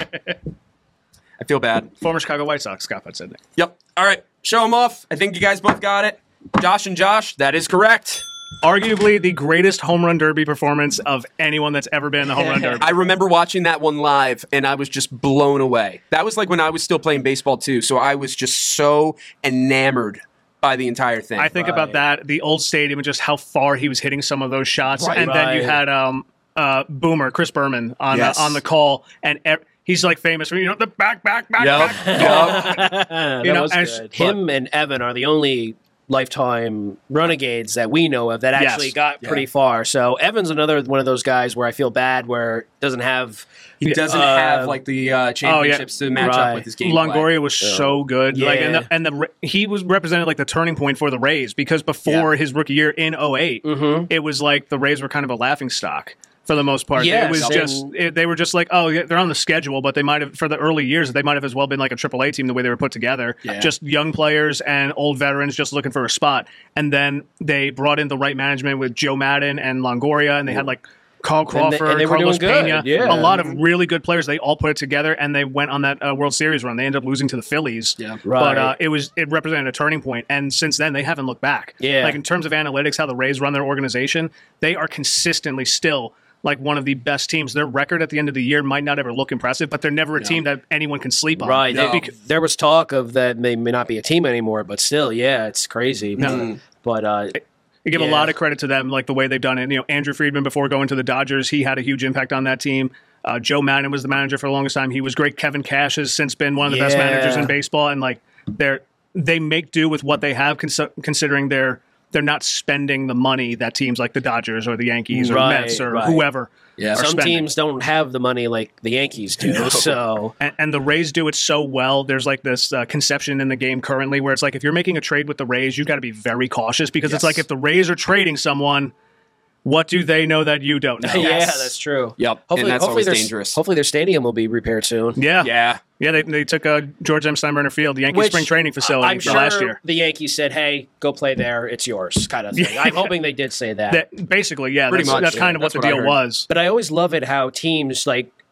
I feel bad. Former Chicago White Sox, Scott Podsednik. Yep. All right. Show him off. I think you guys both got it. Josh and Josh, that is correct. Arguably the greatest home run derby performance of anyone that's ever been in the home run derby. I remember watching that one live and I was just blown away. That was like when I was still playing baseball too. So I was just so enamored by the entire thing. I think about that, the old stadium, and just how far he was hitting some of those shots. Right. and then you Right. had um, uh, Boomer, Chris Berman, on Yes. uh, on the call, and e- he's like famous for, you know, the back, back, back, Yep. back. Yep. that You know, was and- good. Him and Evan are the only lifetime renegades that we know of that Yes. actually got pretty far. So Evan's another one of those guys where I feel bad where doesn't have He doesn't Uh, have like the uh, championships to match up Right. with his game. Longoria was so good. Like, and Yeah. the, and the Ra- he was represented like the turning point for the Rays because before Yeah. his rookie year in oh eight, Mhm. it was like the Rays were kind of a laughing stock for the most part. Yes, it was and- just it, they were just like, oh, yeah, they're on the schedule, but they might have for the early years they might have as well been like a triple A team the way they were put together. Yeah. Just young players and old veterans just looking for a spot. And then they brought in the right management with Joe Madden and Longoria, and they had like Carl And they- Crawford, and they were Carlos doing good, Pena, yeah. a lot of really good players. They all put it together, and they went on that uh, World Series run. They ended up losing to the Phillies, Yeah. Right. but uh, it was it represented a turning point. And since then, they haven't looked back. Yeah. Like in terms of analytics, how the Rays run their organization, they are consistently still like one of the best teams. Their record at the end of the year might not ever look impressive, but they're never a team that anyone can sleep on. Right. No. They- there was talk of that they may not be a team anymore, but still, yeah, it's crazy. Mm. But uh, I give Yeah. a lot of credit to them, like the way they've done it. You know, Andrew Friedman before going to the Dodgers, he had a huge impact on that team. Uh, Joe Madden was the manager for the longest time. He was great. Kevin Cash has since been one of the best Yeah. managers in baseball, and like they're they make do with what they have, cons- considering they're they're not spending the money that teams like the Dodgers or the Yankees or Right, Mets or right. whoever. Yeah. are some spending. teams don't have the money like the Yankees do. So And, and the Rays do it so well. There's like this uh, conception in the game currently where it's like if you're making a trade with the Rays, you've got to be very cautious because Yes. it's like if the Rays are trading someone, what do they know that you don't know? yeah, that's true. Yep. Hopefully, and that's hopefully always their, dangerous. Hopefully their stadium will be repaired soon. Yeah. Yeah. Yeah. they, they took uh, George M. Steinbrenner Field, the Yankee Which, spring training facility I'm for sure last year. the Yankees said, "Hey, go play there. It's yours," kind of thing. Yeah. I'm hoping they did say that. That, basically, yeah, Pretty that's, much, that's yeah. kind of That's what the what I deal heard. was. But I always love it how teams like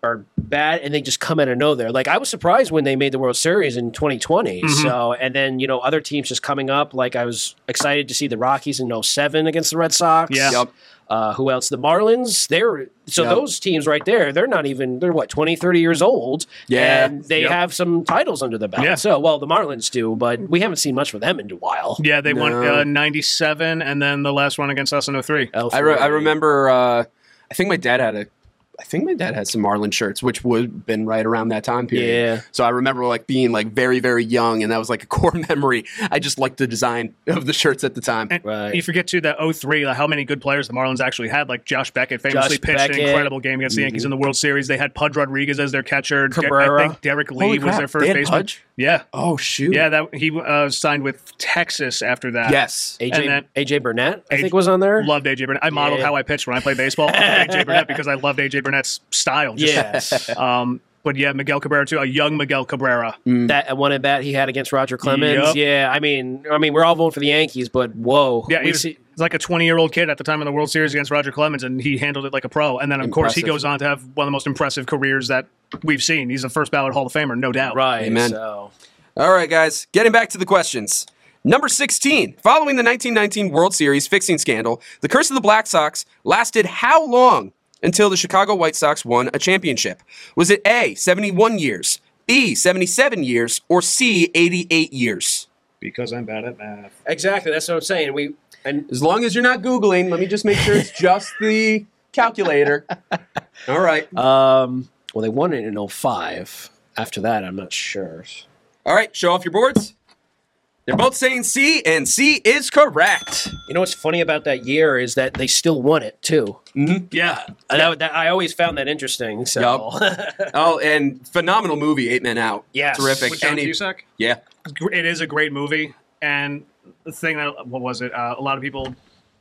are bad and they just come out of nowhere. Like I was surprised when they made the World Series in twenty twenty. Mm-hmm. So, and then, you know, other teams just coming up. Like I was excited to see the Rockies in oh seven against the Red Sox. Yeah. Yep. Uh, who else? The Marlins. They're so Yep. those teams right there, they're not even, they're what, twenty, thirty years old. Yeah. And they Yep. have some titles under the belt. Yeah. So, well, the Marlins do, but we haven't seen much from them in a while. Yeah, they won No. uh, ninety-seven, and then the last one against us in oh three. Oh, I, re- I for- remember. Uh, I think my dad had a. I think my dad had some Marlin shirts, which would have been right around that time period. Yeah. So I remember like being like very very young, and that was like a core memory. I just liked the design of the shirts at the time. And Right. you forget too that oh three, like, how many good players the Marlins actually had. Like Josh Beckett famously Josh pitched Beckett. an incredible game against the Yankees in the World Series. They had Pudge Rodriguez as their catcher. De- Cabrera. I think Derek Lee Holy was crap, their first they had baseman. Pudge? Yeah, Oh shoot! yeah. That he uh, signed with Texas after that. Yes. A J, And then- A J Burnett, I A J think, was on there. Loved A J Burnett. I modeled Yeah. how I pitched when I played baseball after A J Burnett because I loved A J Burnett's style. Just, Yes. Um, but yeah, Miguel Cabrera too, a young Miguel Cabrera. That one at bat he had against Roger Clemens. Yup. Yeah, I mean, I mean, we're all voting for the Yankees, but whoa, Yeah, we he was, see- he was like a twenty-year-old kid at the time of the World Series against Roger Clemens, and he handled it like a pro. And then, of course, he Impressive. goes on to have one of the most impressive careers that we've seen. He's a first ballot Hall of Famer, no doubt. right. Amen. So All right, guys, getting back to the questions. Number sixteen. Following the nineteen nineteen World Series fixing scandal, the curse of the Black Sox lasted how long until the Chicago White Sox won a championship? Was it A, seventy-one years, B, seventy-seven years, or C, eighty-eight years? Because I'm bad at math. exactly, that's what I'm saying. We and As long as you're not Googling, let me just make sure it's just the calculator. All right. um, well, they won it in oh five. After that, I'm not sure. All right, show off your boards. They're both saying C, and C is correct. You know what's funny about that year is that they still won it too. Yeah. And that, that, I always found that interesting. So Oh, and phenomenal movie, Eight Men Out. Yes. Terrific. With John And he- Cusack? yeah. It is a great movie. And the thing that, what was it? Uh, a lot of people,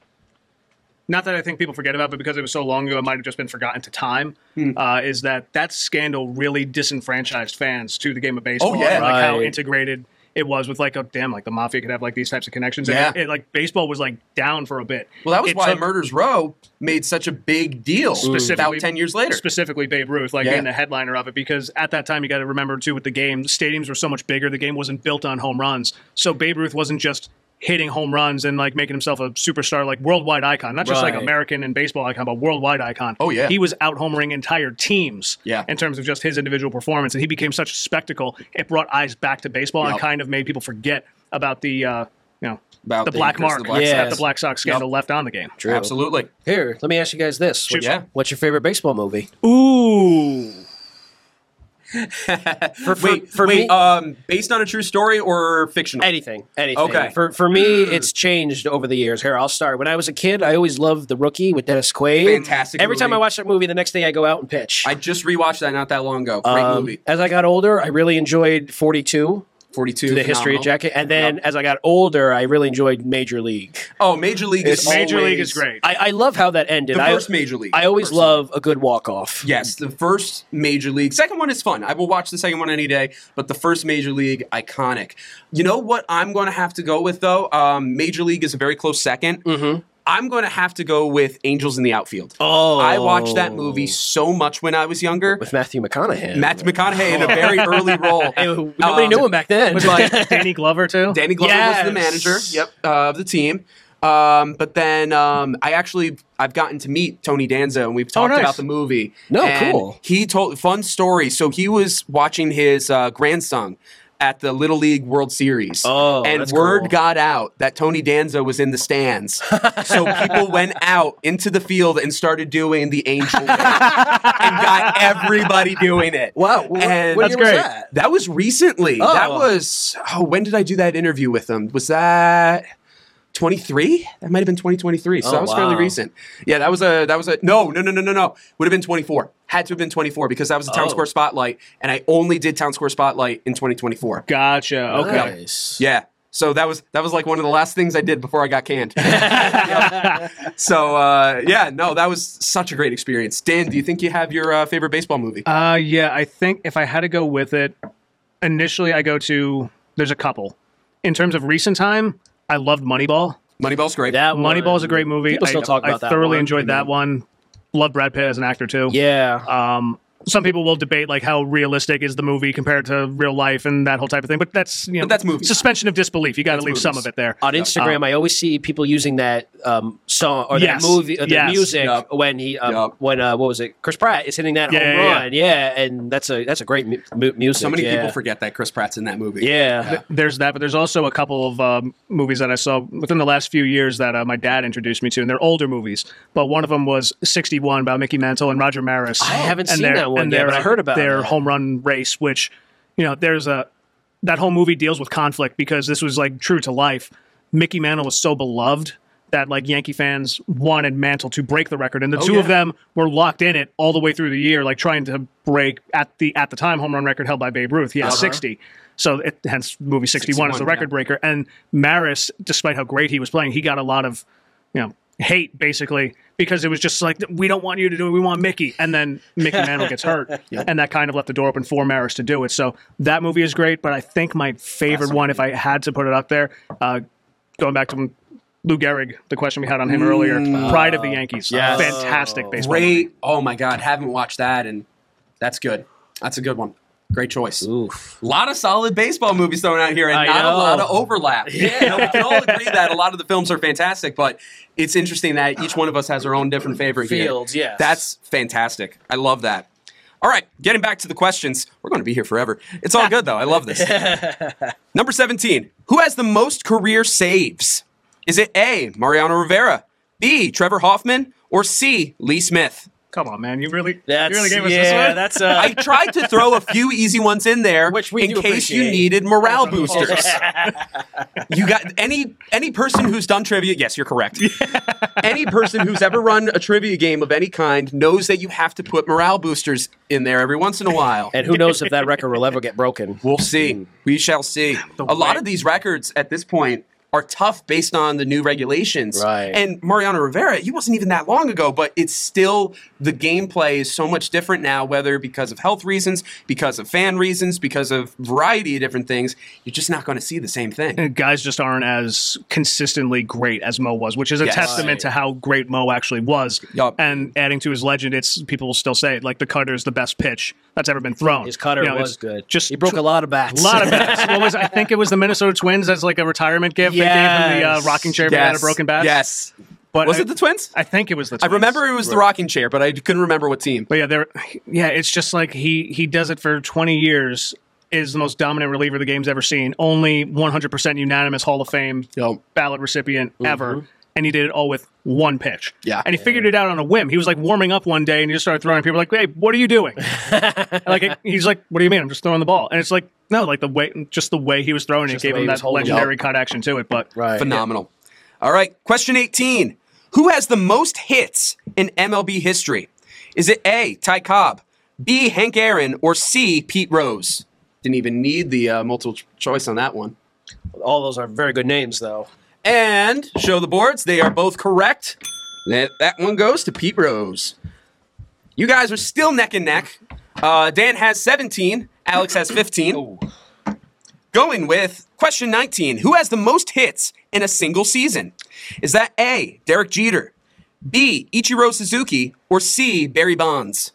not that I think people forget about, but because it was so long ago, it might have just been forgotten to time, Hmm. uh, is that that scandal really disenfranchised fans to the game of baseball. Oh, yeah. And, like how Right. integrated it was with like, oh, damn, like the mafia could have like these types of connections. Yeah. And it, it, like baseball was like down for a bit. Well, that was It why took- Murders Row made such a big deal Specifically- about ten years later. Specifically Babe Ruth, like Yeah. being the headliner of it, because at that time you got to remember too with the game, stadiums were so much bigger. The game wasn't built on home runs, so Babe Ruth wasn't just hitting home runs and like making himself a superstar, like worldwide icon, not just like Right. American and baseball icon, but worldwide icon. Oh, yeah. he was out homering entire teams. Yeah. in terms of just his individual performance, and he became such a spectacle. It brought eyes back to baseball Yep. and kind of made people forget about the uh, you know About the the black curse of mark the Black Sox. that the Black Sox scandal left on the game. True. Absolutely. Here, let me ask you guys this: Shoot. What's, Yeah. what's your favorite baseball movie? Ooh. For, for, Wait, for wait. me, um, based on a true story or fictional? anything, anything. Okay. For for me, it's changed over the years. Here, I'll start. When I was a kid, I always loved The Rookie with Dennis Quaid. Fantastic Every time movie. I watch that movie, the next day I go out and pitch. I just rewatched that not that long ago. Great Um, movie. As I got older, I really enjoyed forty-two, forty-two. The History of phenomenal. Jackie, and then as I got older, I really enjoyed Major League. Oh, Major League is Major always- League is great. I, I love how that ended. The I, first Major League. I always personally. love a good walk off. Yes, the first Major League. Second one is fun. I will watch the second one any day, but the first Major League, iconic. You know what I'm going to have to go with, though? Um, Major League is a very close 2nd Mm-hmm. I'm going to have to go with Angels in the Outfield. Oh, I watched that movie so much when I was younger. with Matthew McConaughey. Matthew McConaughey in a very early role. Hey, nobody Um, knew him back then. Was like Danny Glover too? Danny Glover was the Yes. manager. Yep, uh, of the team. Um, but then um, I actually I've gotten to meet Tony Danza and we've talked nice. about the movie. No, And cool. He told fun story. So he was watching his uh, grandson at the Little League World Series. Oh, and that's word cool. got out that Tony Danza was in the stands. So people went out into the field and started doing the angel wave and got everybody doing it. Wow, what, And what That's year was great. that? That was recently. Oh. That was oh, when did I do that interview with him? Was that twenty-three? That might have been twenty twenty-three. So Oh, that was fairly wow. recent. Yeah, that was a that was a no, no, no, no, no, no. Would have been twenty-four. Had to have been twenty-four because that was a Town Oh. Square Spotlight, and I only did Town Square Spotlight in twenty twenty-four. Gotcha. Okay. Nice. Yeah. So that was that was like one of the last things I did before I got canned. Yep. So uh, yeah, no, that was such a great experience. Dan, do you think you have your uh, favorite baseball movie? Uh, yeah, I think if I had to go with it, initially I go to, there's a couple. In terms of recent time, I loved Moneyball. Moneyball's great. That one, Moneyball is a great movie. People still I, talk about I that thoroughly one. enjoyed that one. Love Brad Pitt as an actor too. Yeah. Um, some people will debate like how realistic is the movie compared to real life and that whole type of thing. But that's you know But that's movies. suspension of disbelief. You got to leave movies. some of it there. On Instagram, Um, I always see people using that um, song or Yes. that movie, or the Yes. music Yup. when he um, Yup. when uh, what was it? Chris Pratt is hitting that Yeah, home yeah, yeah. run, yeah, and that's a that's a great mu- mu- music. So many yeah. people forget that Chris Pratt's in that movie. Yeah. There's that, but there's also a couple of um, movies that I saw within the last few years that uh, my dad introduced me to, and they're older movies. But one of them was sixty-one about Mickey Mantle and Roger Maris. I haven't and seen their- that one and yet, their, but I heard about their that. home run race, which you know, there's a that whole movie deals with conflict because this was like true to life. Mickey Mantle was so beloved that like Yankee fans wanted Mantle to break the record, and the Oh, two yeah. of them were locked in it all the way through the year, like trying to break at the at the time home run record held by Babe Ruth. He had Uh-huh. sixty, so it, hence movie sixty-one is the sixty-one, record yeah. breaker. And Maris, despite how great he was playing, he got a lot of you know hate basically because it was just like we don't want you to do it, we want Mickey, and then Mickey Mantle gets hurt, and that kind of left the door open for Maris to do it. So that movie is great, but I think my favorite one, if I had to put it up there, uh, going back to Lou Gehrig, the question we had on him earlier, Pride of the Yankees. Yes. Fantastic baseball movie. Great. Oh my God, haven't watched that, and that's good. That's a good one. Great choice. Oof. A lot of solid baseball movies thrown out here, and I not know. a lot of overlap. Yeah, you know, we can all agree that a lot of the films are fantastic, but it's interesting that each one of us has our own different favorite here. Fields, yes. That's fantastic. I love that. All right, getting back to the questions. We're going to be here forever. It's all good, though. I love this. Number seventeen. Who has the most career saves? Is it A, Mariano Rivera, B, Trevor Hoffman, or C, Lee Smith? Come on, man. You really, That's you really gave us yeah. this one? That's uh, I tried to throw a few easy ones in there Which we in do case you appreciate. needed morale boosters. You got any any person who's done trivia? Yes, you're correct. Any person who's ever run a trivia game of any kind knows that you have to put morale boosters in there every once in a while. and who knows if that record will ever get broken? We'll see. We shall see. A lot of these records at this point are tough based on the new regulations. Right. And Mariano Rivera, he wasn't even that long ago, but it's still, the gameplay is so much different now, whether because of health reasons, because of fan reasons, because of variety of different things. You're just not going to see the same thing. And guys just aren't as consistently great as Mo was, which is a Yes. testament Right. to how great Mo actually was. Yup. And adding to his legend, it's people will still say it, like the cutter is the best pitch that's ever been thrown. His cutter You know, was it's good. Just He broke a lot of bats. A lot of bats. What was I think it was the Minnesota Twins as like a retirement gift. They gave him the uh, Yes. rocking chair, but he had a broken bat. Yes. But Was I, it the Twins? I think it was the I Twins. remember it was the rocking chair, but I couldn't remember what team. But yeah, there. Yeah, it's just like he he does it for twenty years. Is the most dominant reliever the game's ever seen. Only one hundred percent unanimous Hall of Fame Yep. ballot recipient ever. And he did it all with one pitch. Yeah. And he figured it out on a whim. He was like warming up one day and he just started throwing. People were like, hey, what are you doing? like he's like, what do you mean? I'm just throwing the ball. And it's like, no, like the way, just the way he was throwing it Just the gave way him he was that holding it. legendary cut action to it. But Right. Phenomenal. All right, question eighteen. Who has the most hits in M L B history? Is it A, Ty Cobb, B, Hank Aaron, or C, Pete Rose? Didn't even need the uh, multiple ch- choice on that one. All those are very good names, though. And show the boards. They are both correct. That, that one goes to Pete Rose. You guys are still neck and neck. Uh, Dan has seventeen. Alex has fifteen. Going with question nineteen. Who has the most hits in a single season? Is that A, Derek Jeter, B, Ichiro Suzuki, or C, Barry Bonds?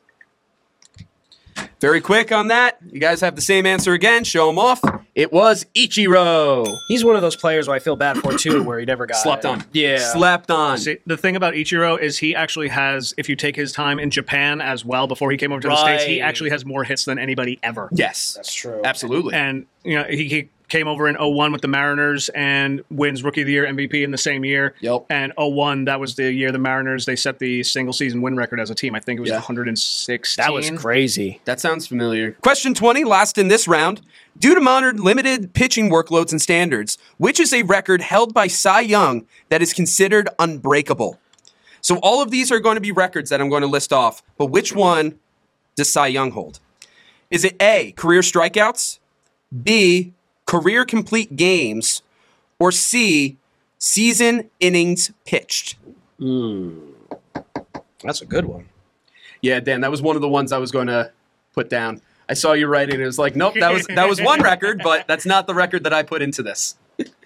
Very quick on that. You guys have the same answer again. Show them off. It was Ichiro. He's one of those players who I feel bad for, too, where he never got Slept it. on. Yeah. Slept on. See, the thing about Ichiro is he actually has, if you take his time in Japan as well before he came over to the States, he Right. actually has more hits than anybody ever. Yes. That's true. Absolutely. And you know he, he came over in oh one with the Mariners and wins Rookie of the Year M V P in the same year. Yep. And oh one, that was the year the Mariners, they set the single season win record as a team. I think it was Yeah. one hundred sixteen. That was crazy. That sounds familiar. Question twenty, last in this round. Due to modern limited pitching workloads and standards, which is a record held by Cy Young that is considered unbreakable? So all of these are going to be records that I'm going to list off, but which one does Cy Young hold? Is it A, career strikeouts, B, career complete games, or C, season innings pitched? That's a good one. Yeah, Dan, that was one of the ones I was going to put down. I saw you writing, and it was like, nope, that was that was one record, but that's not the record that I put into this.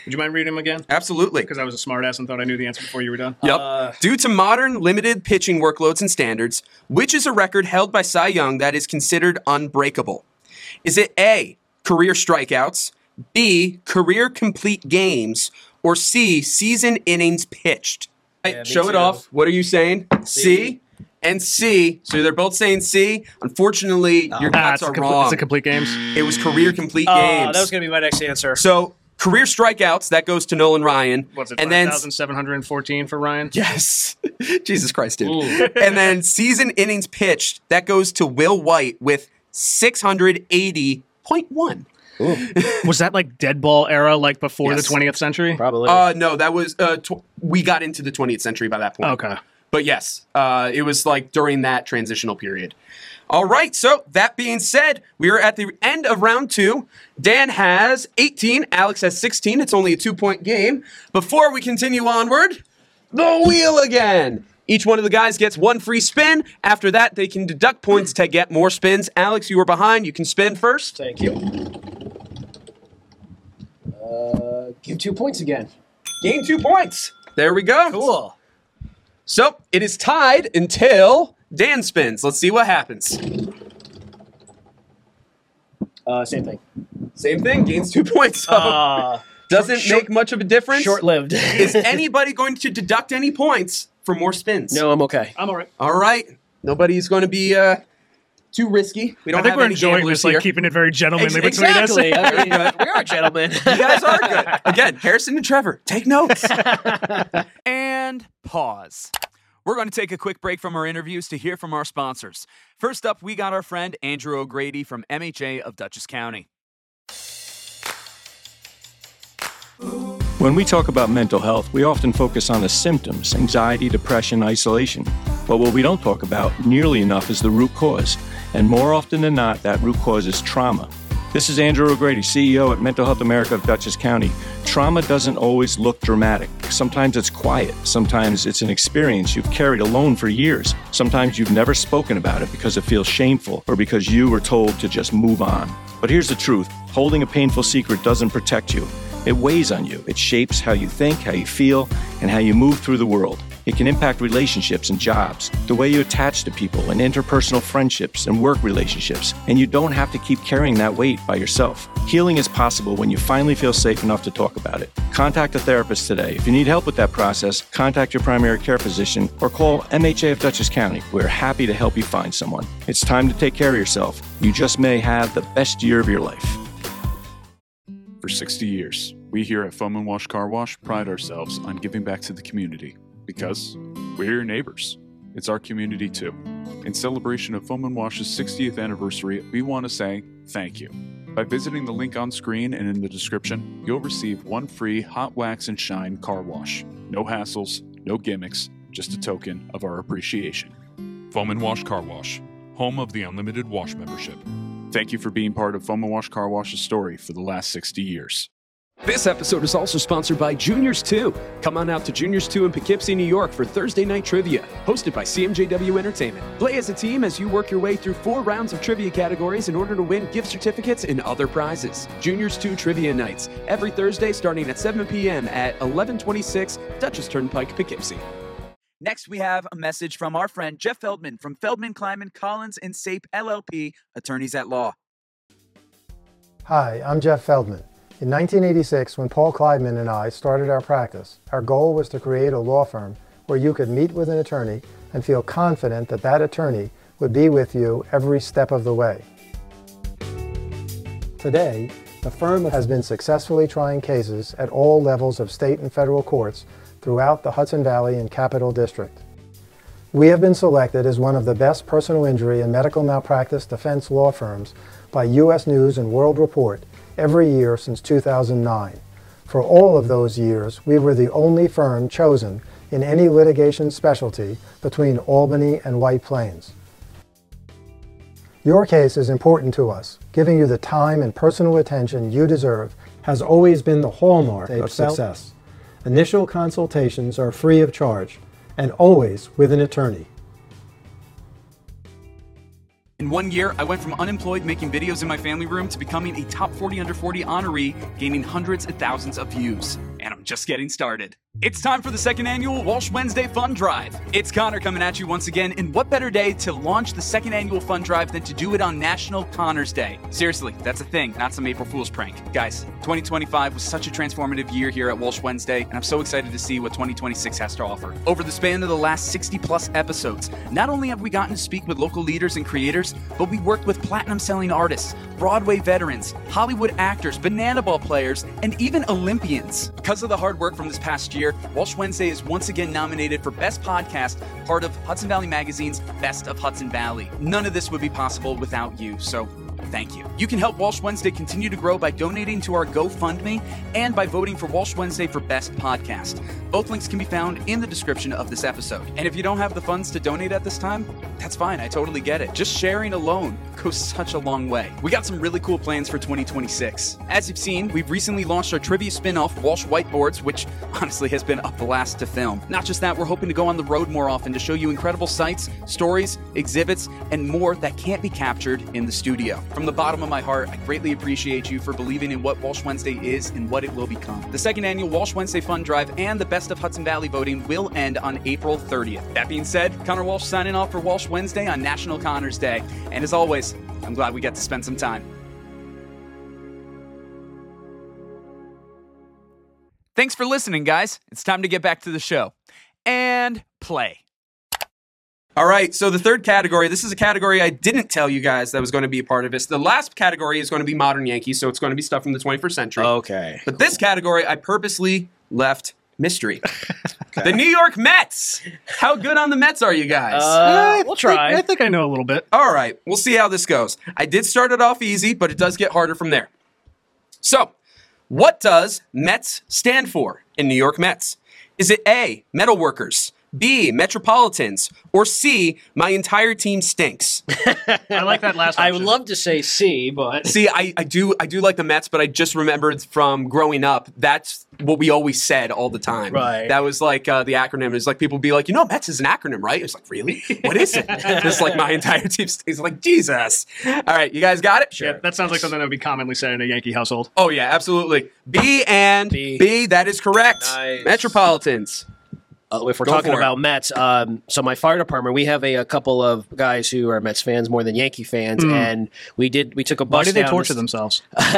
Would you mind reading them again? Absolutely. Because I was a smartass and thought I knew the answer before you were done. Yep. Uh, Due to modern limited pitching workloads and standards, which is a record held by Cy Young that is considered unbreakable? Is it A, career strikeouts, B, career complete games, or C, season innings pitched? Right, Yeah, me show it too. off. What are you saying? C and C. So they're both saying C. Unfortunately, your Ah, guts it's, a are complete, wrong. it's a complete games. It was career complete oh, games. that was going to be my next answer. So career strikeouts, that goes to Nolan Ryan. What's it, and then five thousand seven hundred fourteen for Ryan? yes, Jesus Christ, dude. And then season innings pitched, that goes to Will White with six hundred eighty point one. Was that like dead ball era, like before Yes. the twentieth century? Probably. Uh, no, that was uh, tw- we got into the twentieth century by that point. Okay. But yes, uh, it was like during that transitional period. All right, so that being said, we are at the end of round two. Dan has eighteen, Alex has sixteen. It's only a two-point game. Before we continue onward, the wheel again. Each one of the guys gets one free spin. After that, they can deduct points to get more spins. Alex, you were behind. You can spin first. Thank you. Uh, give two points again. Gain two points. There we go. Cool. So it is tied until Dan spins. Let's see what happens. Uh, same thing. Same thing, gains two points. So Uh, doesn't short- make much of a difference. short-lived. Is anybody going to deduct any points for more spins? No, I'm okay. I'm all right. All right. Nobody's going to be uh, too risky. We don't I think have we're any enjoying gamblers this, like here. keeping it very gentlemanly Ex- between Exactly. us. I mean, we are gentlemen. You guys are good. Again, Harrison and Trevor, take notes. And pause. We're going to take a quick break from our interviews to hear from our sponsors. First up, we got our friend Andrew O'Grady from M H A of Dutchess County. When we talk about mental health, we often focus on the symptoms, anxiety, depression, isolation. But what we don't talk about nearly enough is the root cause. And more often than not, that root cause is trauma. This is Andrew O'Grady, C E O at Mental Health America of Dutchess County. Trauma doesn't always look dramatic. Sometimes it's quiet. Sometimes it's an experience you've carried alone for years. Sometimes you've never spoken about it because it feels shameful or because you were told to just move on. But here's the truth. Holding a painful secret doesn't protect you. It weighs on you. It shapes how you think, how you feel, and how you move through the world. It can impact relationships and jobs, the way you attach to people and interpersonal friendships and work relationships. And you don't have to keep carrying that weight by yourself. Healing is possible when you finally feel safe enough to talk about it. Contact a therapist today. If you need help with that process, contact your primary care physician or call M H A of Dutchess County. We're happy to help you find someone. It's time to take care of yourself. You just may have the best year of your life. For sixty years, we here at Foam and Wash Car Wash pride ourselves on giving back to the community because we're your neighbors. It's our community too. In celebration of Foam and Wash's sixtieth anniversary, we want to say thank you. By visiting the link on screen and in the description, you'll receive one free hot wax and shine car wash. No hassles, no gimmicks, just a token of our appreciation. Foam and Wash Car Wash, home of the unlimited wash membership. Thank you for being part of Foam and Wash Car Wash's story for the last sixty years. This episode is also sponsored by Juniors two. Come on out to Juniors two in Poughkeepsie, New York for Thursday Night Trivia, hosted by C M J W Entertainment. Play as a team as you work your way through four rounds of trivia categories in order to win gift certificates and other prizes. Juniors two Trivia Nights, every Thursday starting at seven p.m. at eleven twenty-six Dutchess Turnpike, Poughkeepsie. Next, we have a message from our friend Jeff Feldman from Feldman, Kleiman, Collins, and Sape L L P, attorneys at law. Hi, I'm Jeff Feldman. In nineteen eighty-six, when Paul Kleidman and I started our practice, our goal was to create a law firm where you could meet with an attorney and feel confident that that attorney would be with you every step of the way. Today, the firm has been successfully trying cases at all levels of state and federal courts throughout the Hudson Valley and Capital District. We have been selected as one of the best personal injury and medical malpractice defense law firms by U S News and World Report every year since two thousand nine. For all of those years, we were the only firm chosen in any litigation specialty between Albany and White Plains. Your case is important to us. Giving you the time and personal attention you deserve has always been the hallmark of success. Initial consultations are free of charge and always with an attorney. In one year, I went from unemployed making videos in my family room to becoming a top forty under forty honoree, gaining hundreds and thousands of views. And I'm just getting started. It's time for the second annual Walsh Wednesday Fund Drive. It's Connor coming at you once again, and what better day to launch the second annual Fund Drive than to do it on National Connors Day? Seriously, that's a thing, not some April Fool's prank. Guys, twenty twenty-five was such a transformative year here at Walsh Wednesday, and I'm so excited to see what twenty twenty-six has to offer. Over the span of the last sixty plus episodes, not only have we gotten to speak with local leaders and creators, but we worked with platinum-selling artists, Broadway veterans, Hollywood actors, banana ball players, and even Olympians. Because of the hard work from this past year, Walsh Wednesday is once again nominated for Best Podcast, part of Hudson Valley Magazine's Best of Hudson Valley. None of this would be possible without you, so thank you. You can help Walsh Wednesday continue to grow by donating to our GoFundMe and by voting for Walsh Wednesday for Best Podcast. Both links can be found in the description of this episode. And if you don't have the funds to donate at this time, that's fine. I totally get it. Just sharing alone goes such a long way. We got some really cool plans for twenty twenty-six. As you've seen, we've recently launched our trivia spin-off, Walsh Whiteboards, which honestly has been a blast to film. Not just that, we're hoping to go on the road more often to show you incredible sights, stories, exhibits, and more that can't be captured in the studio. From the bottom of my heart, I greatly appreciate you for believing in what Walsh Wednesday is and what it will become. The second annual Walsh Wednesday Fund Drive and the Best of Hudson Valley voting will end on April thirtieth. That being said, Connor Walsh signing off for Walsh Wednesday on National Connors Day. And as always, I'm glad we get to spend some time. Thanks for listening, guys. It's time to get back to the show. And play. All right, so the third category, this is a category I didn't tell you guys that was going to be a part of this. The last category is going to be modern Yankees, so it's going to be stuff from the twenty-first century. Okay. But this category, I purposely left mystery. Okay. The New York Mets. How good on the Mets are you guys? Uh, we'll try. I think I know a little bit. All right, we'll see how this goes. I did start it off easy, but it does get harder from there. So, what does Mets stand for in New York Mets? Is it A, metalworkers, B, Metropolitans, or C, my entire team stinks? I like that last option. I would love to say C, but See, I, I do I do like the Mets, but I just remembered from growing up, that's what we always said all the time. Right. That was like uh, the acronym. It's like people be like, you know, Mets is an acronym, right? It's like, really? What is it? It's like my entire team stinks. Like, Jesus. All right, you guys got it? Yeah, that sounds like something that would be commonly said in a Yankee household. Oh, yeah, absolutely. B and B. B, that is correct. Nice. Metropolitans. Uh, if we're Go talking for it. about Mets, um, so my fire department, we have a, a couple of guys who are Mets fans more than Yankee fans, and we did we took a bus. Why did they down torture this- themselves?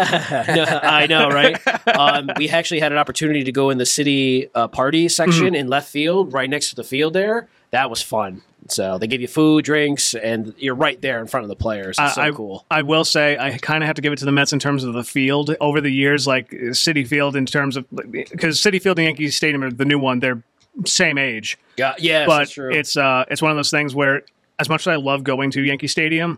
I know, right? Um, we actually had an opportunity to go in the city uh, party section in left field, right next to the field there. That was fun. So they give you food, drinks, and you're right there in front of the players. It's so I, cool. I will say I kind of have to give it to the Mets in terms of the field over the years, like Citi Field in terms of because Citi Field and Yankee Stadium are the new one. They're same age. Yeah, yes, but that's true. it's uh, it's one of those things where, as much as I love going to Yankee Stadium,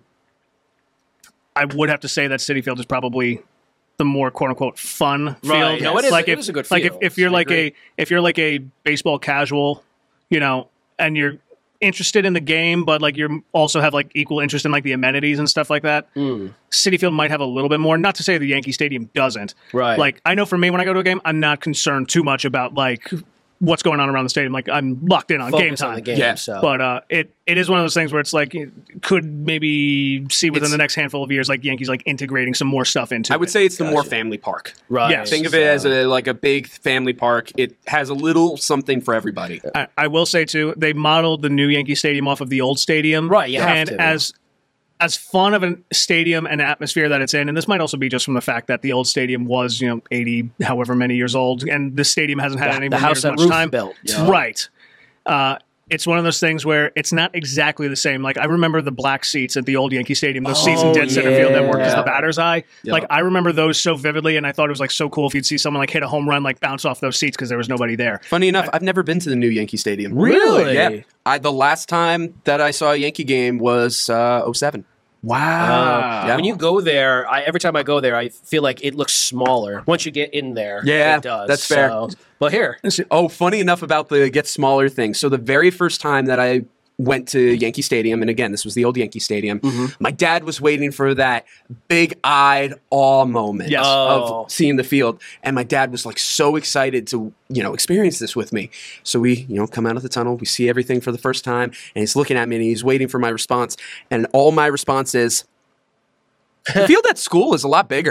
I would have to say that Citi Field is probably the more quote unquote fun Right. field. No, it is- like it if, is a good Like if, field. if you're I like agree. a if you're like a baseball casual, you know, and you're interested in the game, but like you're also have like equal interest in like the amenities and stuff like that. Mm. Citi Field might have a little bit more. Not to say the Yankee Stadium doesn't. Right. Like I know for me when I go to a game, I'm not concerned too much about like what's going on around the stadium. Like I'm locked in on Focus game on time. the game, Yeah. so. But uh, it it is one of those things where it's like it could maybe see within It's- the next handful of years, like Yankees like integrating some more stuff into. I would it. say it's the more family park. right. Yes. Think of it as a like a big family park. It has a little something for everybody. I, I will say too, they modeled the new Yankee Stadium off of the old stadium, Right, you have and to. as as fun of a stadium and atmosphere that it's in, and this might also be just from the fact that the old stadium was, you know, eighty, however many years old, and this stadium hasn't had The- any the near house as that much Ruth time. built, yeah. Right. Uh, it's one of those things where it's not exactly the same. Like I remember the black seats at the old Yankee Stadium, those seats in Oh, dead center field that worked as yeah. the batter's eye. Yep. Like I remember those so vividly, and I thought it was like so cool if you'd see someone like hit a home run, like bounce off those seats because there was nobody there. Funny enough, I've never been to the new Yankee Stadium. Really? Yeah. I, the last time that I saw a Yankee game was uh, oh seven. Wow. Uh, When you go there, I, every time I go there, I feel like it looks smaller. Once you get in there, Yeah, it does. that's fair. So- but here, Oh, funny enough about the get smaller thing. So the very first time that I went to Yankee Stadium, and again, this was the old Yankee Stadium. Mm-hmm. My dad was waiting for that big-eyed awe moment Yes. Oh. of seeing the field, and my dad was like so excited to, you know, experience this with me. So we, you know, come out of the tunnel, we see everything for the first time, and he's looking at me and he's waiting for my response, and all my response is, the field at school is a lot bigger.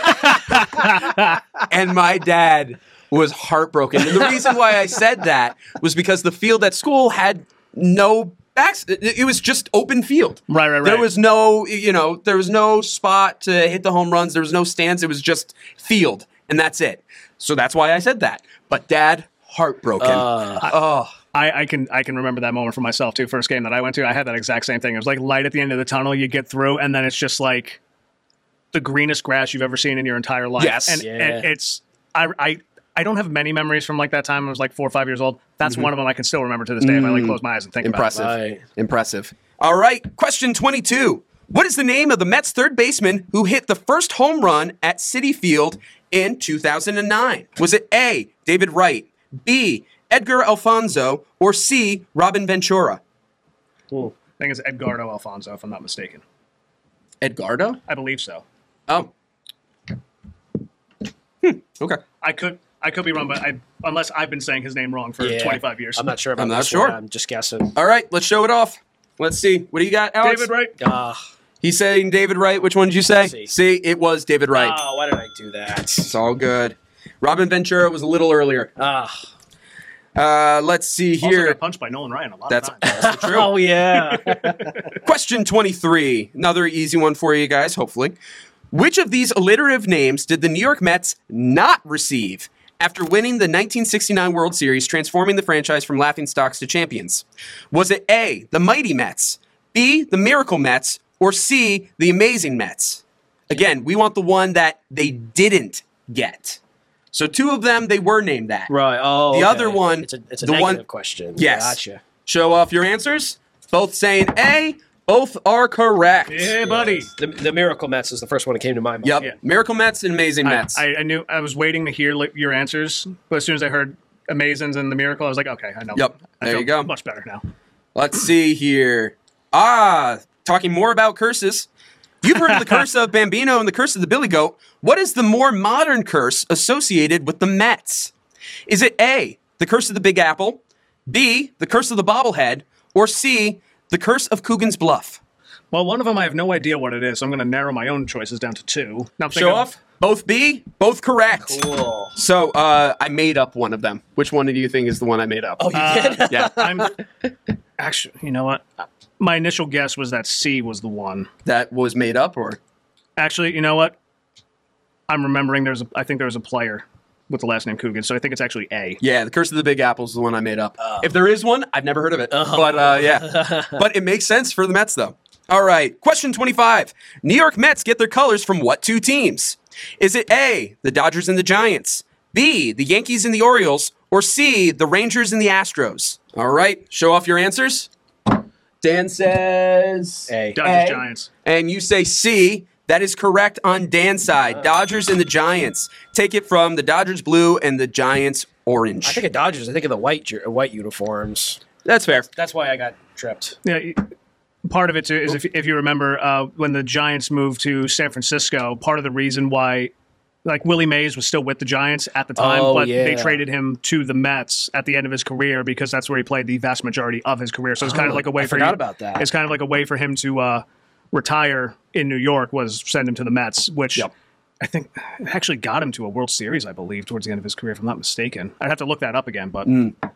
And my dad was heartbroken. And the reason why I said that was because the field at school had no backs. It it was just open field. Right, right, right. There was no, you know, there was no spot to hit the home runs. There was no stands. It was just field, and that's it. So that's why I said that. But Dad, heartbroken. Uh, oh, I, I can I can remember that moment for myself too. First game that I went to, I had that exact same thing. It was like light at the end of the tunnel. You get through, and then it's just like the greenest grass you've ever seen in your entire life. Yes. and, Yeah. and it's I I. I don't have many memories from like that time. I was like four or five years old. That's one of them I can still remember to this day if I like close my eyes and think impressive. about it. Right. Impressive. All right. Question twenty-two. What is the name of the Mets third baseman who hit the first home run at Citi Field in two thousand nine? Was it A, David Wright, B, Edgar Alfonso, or C, Robin Ventura? I think it's Edgardo Alfonso, if I'm not mistaken. Edgardo? I believe so. Oh. Hmm. Okay. I could I could be wrong, but I, unless I've been saying his name wrong for Yeah. twenty-five years. I'm not sure about I'm not this sure. one. I'm just guessing. All right. Let's show it off. Let's see. What do you got, Alex? David Wright. Ah, He's saying David Wright. Which one did you say? C. C. It was David Wright. oh, why did I do that? It's all good. Robin Ventura was a little earlier. Ah, Uh, let's see Also here. got punched by Nolan Ryan a lot That's of times. also true. oh yeah. Question twenty-three. Another easy one for you guys, hopefully. Which of these alliterative names did the New York Mets not receive after winning the nineteen sixty-nine World Series, transforming the franchise from laughingstocks to champions? Was it A, the Mighty Mets, B, the Miracle Mets, or C, the Amazing Mets? Again, we want the one that they didn't get. So two of them, they were named that. Right. Oh, The okay. other one, It's a, it's a the negative one- question. Yes. Gotcha. Show off your answers. Both saying A. Both are correct. Yeah, buddy. The, the Miracle Mets is the first one that came to my mind. Yep. Yeah. Miracle Mets and Amazing I, Mets. I, I knew I was waiting to hear li- your answers, but as soon as I heard Amazins and the Miracle, I was like, okay, I know. Yep. I There feel you go. Much better now. Let's see here. Ah, talking more about curses. You've heard of the curse of Bambino and the curse of the Billy Goat. What is the more modern curse associated with the Mets? Is it A, the curse of the Big Apple, B, the curse of the bobblehead, or C, the curse of Coogan's Bluff? Well, one of them I have no idea what it is, so I'm going to narrow my own choices down to two. Now I'm Show thinking- off. Both B, both correct. Cool. So uh, I made up one of them. Which one do you think is the one I made up? Oh, you Uh, did? yeah, I'm actually, you know what? My initial guess was that C was the one. that was made up, or Actually, you know what? I'm remembering there's a, I think there was a player with the last name Coogan, so I think it's actually A. yeah, the curse of the Big Apple is the one I made up. If there is one, I've never heard of it, but uh, yeah, but it makes sense for the Mets though. All right, question twenty-five. New York Mets get their colors from what two teams? Is it A, the Dodgers and the Giants, B, the Yankees and the Orioles, or C, the Rangers and the Astros? All right, show off your answers. Dan says A. Dodgers A. Giants. And you say C. That is correct on Dan's side. Dodgers and the Giants. Take it from the Dodgers blue and the Giants orange. I think of Dodgers. I think of the white jer- white uniforms. That's fair. That's why I got tripped. Yeah, y- part of it too is if if you remember uh, when the Giants moved to San Francisco, part of the reason why, like Willie Mays was still with the Giants at the time, Oh, but they yeah. traded him to the Mets at the end of his career because that's where he played the vast majority of his career. So it's kind of Oh, like a way I for forgot him, about that. It's kind of like a way for him to uh, retire in New York was send him to the Mets, which. Yep. I think actually got him to a World Series, I believe, towards the end of his career, if I'm not mistaken. I'd have to look that up again, but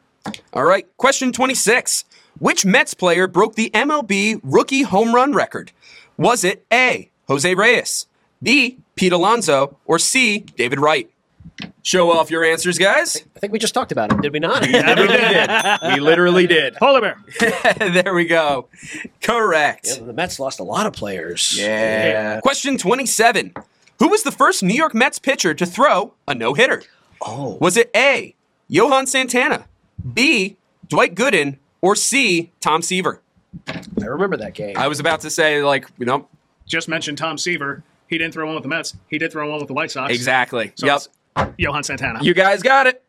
All right. Question twenty-six. Which Mets player broke the M L B rookie home run record? Was it A, Jose Reyes, B, Pete Alonso, or C, David Wright? Show off your answers, guys. I think we just talked about it, did we not? Yeah, we did. We literally did. Polar Bear. There we go. Correct. Yeah, the Mets lost a lot of players. Yeah. Question twenty-seven. Who was the first New York Mets pitcher to throw a no-hitter? Oh. Was it A, Johan Santana, B, Dwight Gooden, or C, Tom Seaver? I remember that game. I was about to say, like, you know, Just mentioned Tom Seaver. He didn't throw one with the Mets. He did throw one with the White Sox. exactly. So Yep. it's Johan Santana. You guys got it.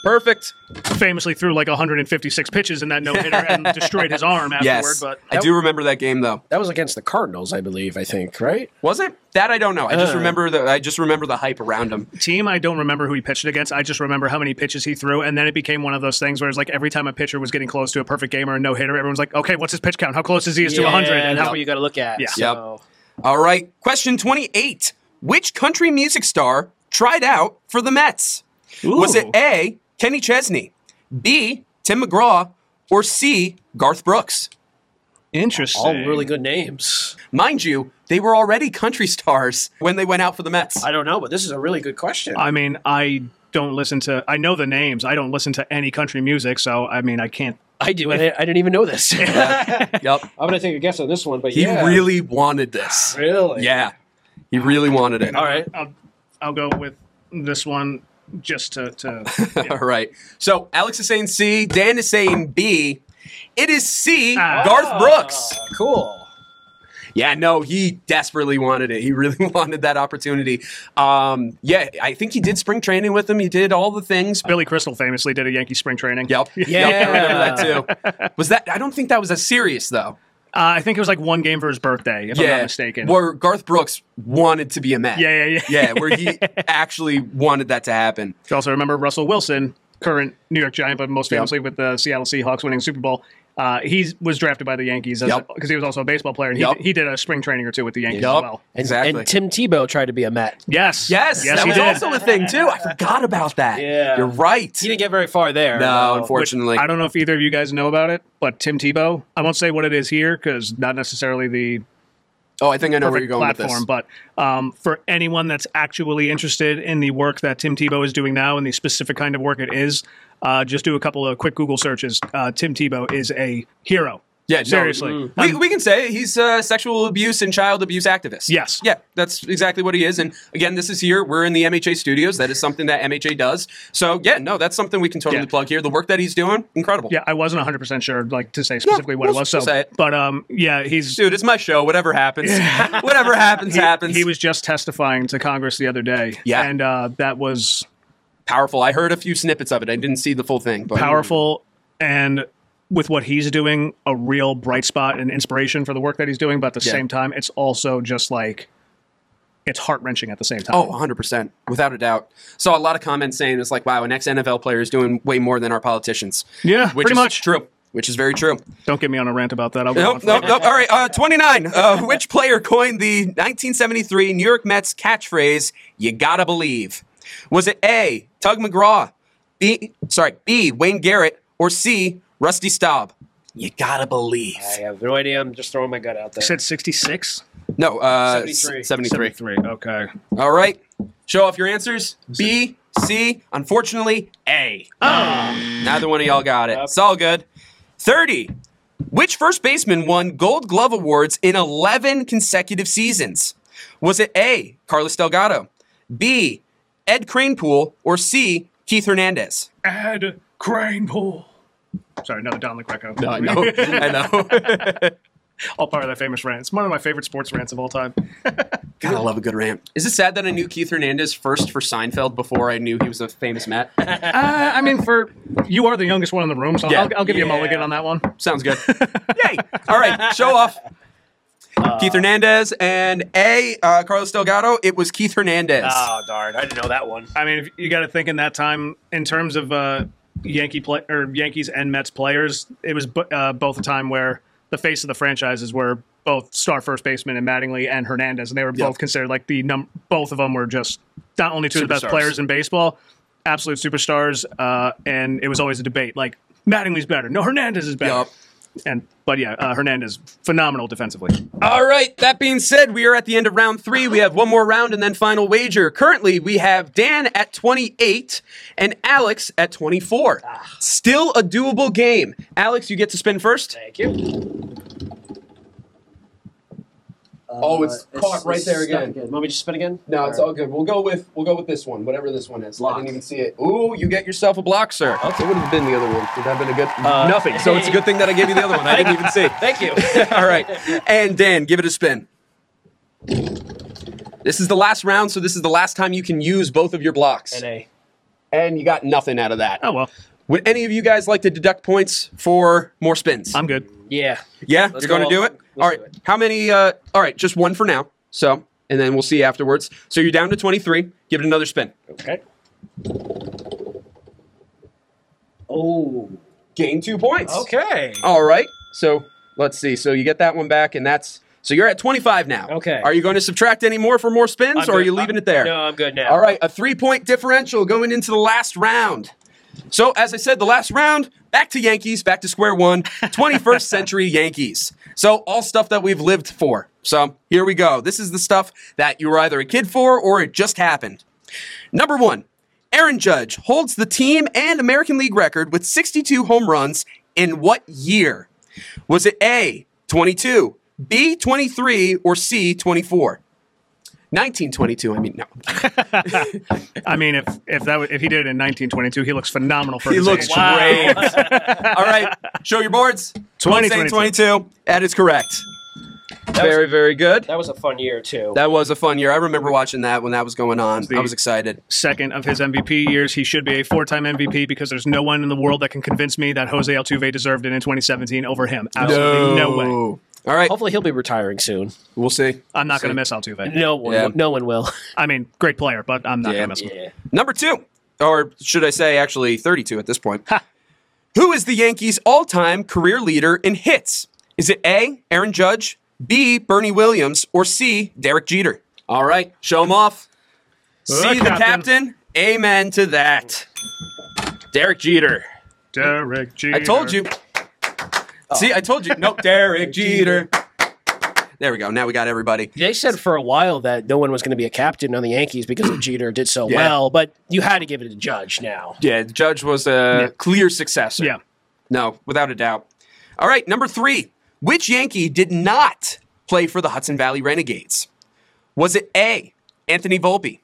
Perfect. Famously threw like one hundred fifty-six pitches in that no-hitter and destroyed his arm afterward. Yes, But I do remember that game though. That was against the Cardinals, I believe. I think, right? Was it? That I don't know. I just Uh. remember the I just remember the hype around him. team, I don't remember who he pitched against. I just remember how many pitches he threw, and then it became one of those things where it's like every time a pitcher was getting close to a perfect game or a no-hitter, everyone's like, okay, what's his pitch count? How close is he is to one hundred? And And that's how what you got to look at. Yeah. So. All right. Question twenty-eight. Which country music star tried out for the Mets? Was it A, Kenny Chesney, B, Tim McGraw, or C, Garth Brooks? Interesting. All really good names. Mind you, they were already country stars when they went out for the Mets. I don't know, but this is a really good question. I mean, I don't listen to, I know the names. I don't listen to any country music, so I mean, I can't. I do. I, I didn't even know this. Yep. I'm going to take a guess on this one, but He yeah. really wanted this. Really? Yeah. He really wanted it. All right. I'll, I'll go with this one just to. to yeah. All right. So Alex is saying C, Dan is saying B. It is C, Ah. Garth Brooks. Cool. Yeah, no, he desperately wanted it. He really wanted that opportunity. Um, yeah, I think he did spring training with him. He did all the things. Billy Crystal famously did a Yankee spring training. Yep. Yeah. Yep, I remember that too. Was that? I don't think that was as serious though. Uh, I think it was like one game for his birthday, if I'm not mistaken. Where Garth Brooks wanted to be a Met. Yeah, yeah, yeah. Yeah, where he actually wanted that to happen. You also remember Russell Wilson, current New York Giant, but most Yep. famously with the Seattle Seahawks winning Super Bowl. Uh, he was drafted by the Yankees because Yep. he was also a baseball player. And he, Yep. he did a spring training or two with the Yankees Yep. as well. And, Exactly. And Tim Tebow tried to be a Met. Yes. Yes, yes that he was did. also a thing too. I forgot about that. Yeah. You're right. He didn't get very far there. No, though. unfortunately. I don't know if either of you guys know about it, but Tim Tebow, I won't say what it is here because not necessarily the Oh, I think I know where you're perfect going platform, with this. but um, for anyone that's actually interested in the work that Tim Tebow is doing now and the specific kind of work it is, uh, just do a couple of quick Google searches. Uh, Tim Tebow is a hero. Yeah, no, Seriously. mm. we, we can say he's a sexual abuse and child abuse activist. Yes. Yeah, that's exactly what he is. And again, this is here. We're in the M H A studios. That is something that M H A does. So, yeah, no, that's something we can totally Yeah. plug here. The work that he's doing, incredible. Yeah, I wasn't one hundred percent sure like to say specifically what we'll- it was. So, we'll say it. But um, yeah, he's Dude, it's my show. Whatever happens. Whatever happens, he, happens. he was just testifying to Congress the other day. Yeah. And uh, that was powerful. I heard a few snippets of it. I didn't see the full thing. But powerful and with what he's doing, a real bright spot and inspiration for the work that he's doing. But at the Yeah. same time, it's also just like, it's heart-wrenching at the same time. Oh, one hundred percent. Without a doubt. Saw a lot of comments saying it's like, wow, an ex-N F L player is doing way more than our politicians. Yeah, Which pretty is much. true. Which is very true. Don't get me on a rant about that. I'll go Nope, on for nope, it. nope. All right, uh, twenty-nine. Uh, which player coined the nineteen seventy-three New York Mets catchphrase, you gotta believe? Was it A, Tug McGraw, B, sorry, B, Wayne Garrett, or C, Rusty Staub? You gotta believe. I have no idea. I'm just throwing my gut out there. You said sixty-six? No, uh, seventy-three. s- seventy-three. seventy-three, okay. All right. Show off your answers. B, C, unfortunately, A. Oh. Neither one of y'all got it. It's all good. thirty. Which first baseman won Gold Glove Awards in eleven consecutive seasons? Was it A, Carlos Delgado, B, Ed Kranepool, or C, Keith Hernandez? Ed Kranepool. Sorry, another Don LaGreco. I know. I know. All part of that famous rant. It's one of my favorite sports rants of all time. God, I love a good rant. Is it sad that I knew Keith Hernandez first for Seinfeld before I knew he was a famous Met? Uh, I mean, for you are the youngest one in the room, so Yeah. I'll, I'll give you a Yeah. mulligan on that one. Sounds good. Yay. All right, show off. Keith Hernandez and A, uh, Carlos Delgado. It was Keith Hernandez. Oh, darn. I didn't know that one. I mean, if you got to think in that time in terms of uh, Yankee play or Yankees and Mets players, it was bu- uh, both a time where the face of the franchises were both star first baseman and Mattingly and Hernandez, and they were Yep. both considered like the num. Both of them were just not only two of the best Superstars. players in baseball, absolute superstars, uh, and it was always a debate like Mattingly's better, no, Hernandez is better, Yup. and but yeah, uh, Hernandez phenomenal defensively. All right, that being said, we are at the end of round three. We have one more round and then final wager. Currently, we have Dan at twenty-eight and Alex at twenty-four. Still a doable game. Alex, you get to spin first. Thank you. Oh, it's Uh, caught right there stuck again. Want me to spin again? No, it's all good. We'll go with we'll go with this one, whatever this one is. I didn't even see it. Ooh, you get yourself a block, sir. Okay. It would have been the other one. Would that have been a good Uh, nothing? So it's a good thing that I gave you the other one. I didn't even see. Thank you. All right. And Dan, give it a spin. This is the last round, so this is the last time you can use both of your blocks. N A. and you got nothing out of that. Oh, well. Would any of you guys like to deduct points for more spins? I'm good. Yeah. Yeah, Let's you're going to go. do it? Let's All right. do it. How many? Uh, all right, just one for now. So, and then we'll see afterwards. So you're down to twenty-three. Give it another spin. Okay. Oh. Gain two points. Okay. All right. So let's see. So you get that one back, and that's so you're at twenty-five now. Okay. Are you going to subtract any more for more spins, I'm or are good. you leaving I'm- it there? No, I'm good now. All right. A three-point differential going into the last round. So as I said, the last round, back to Yankees, back to square one, twenty-first century Yankees. So all stuff that we've lived for. So here we go. This is the stuff that you were either a kid for or it just happened. Number one, Aaron Judge holds the team and American League record with sixty-two home runs in what year? Was it A, twenty-two, B, twenty-three, or C, twenty-four? nineteen twenty-two, I mean, no. I mean, if if that was, if he did it in nineteen twenty-two, he looks phenomenal for He his looks age. great. All right, show your boards. twenty twenty twenty-two. twenty-two. That is correct. Very, very good. That was a fun year, too. That was a fun year. I remember watching that when that was going on. I was excited. Second of his M V P years, he should be a four-time M V P because there's no one in the world that can convince me that Jose Altuve deserved it in twenty seventeen over him. Absolutely no, way. All right, Hopefully he'll be retiring soon. we'll see. I'm not going to miss Altuve. No one, Yeah. no one will. I mean, great player, but I'm not Yeah. going to miss him. Yeah. Number two, or should I say actually thirty-two at this point. Who is the Yankees' all-time career leader in hits? Is it A, Aaron Judge, B, Bernie Williams, or C, Derek Jeter? All right, show him off. C, the captain. captain. Amen to that. Derek Jeter. Derek Jeter. I told you. See, I told you. No, Derek Jeter. There we go. Now we got everybody. They said for a while that no one was going to be a captain on the Yankees because of Jeter did so Yeah. well, but you had to give it to Judge now. Yeah, the Judge was a clear successor. Yeah. No, without a doubt. All right, number three. Which Yankee did not play for the Hudson Valley Renegades? Was it A, Anthony Volpe,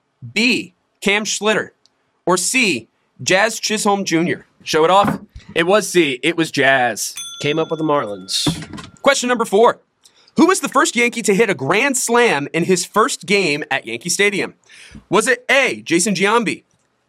B, Cam Schlitter, or C, Jazz Chisholm Junior? Show it off. It was C. It was Jazz. Came up with the Marlins. Question number four. Who was the first Yankee to hit a grand slam in his first game at Yankee Stadium? Was it A, Jason Giambi,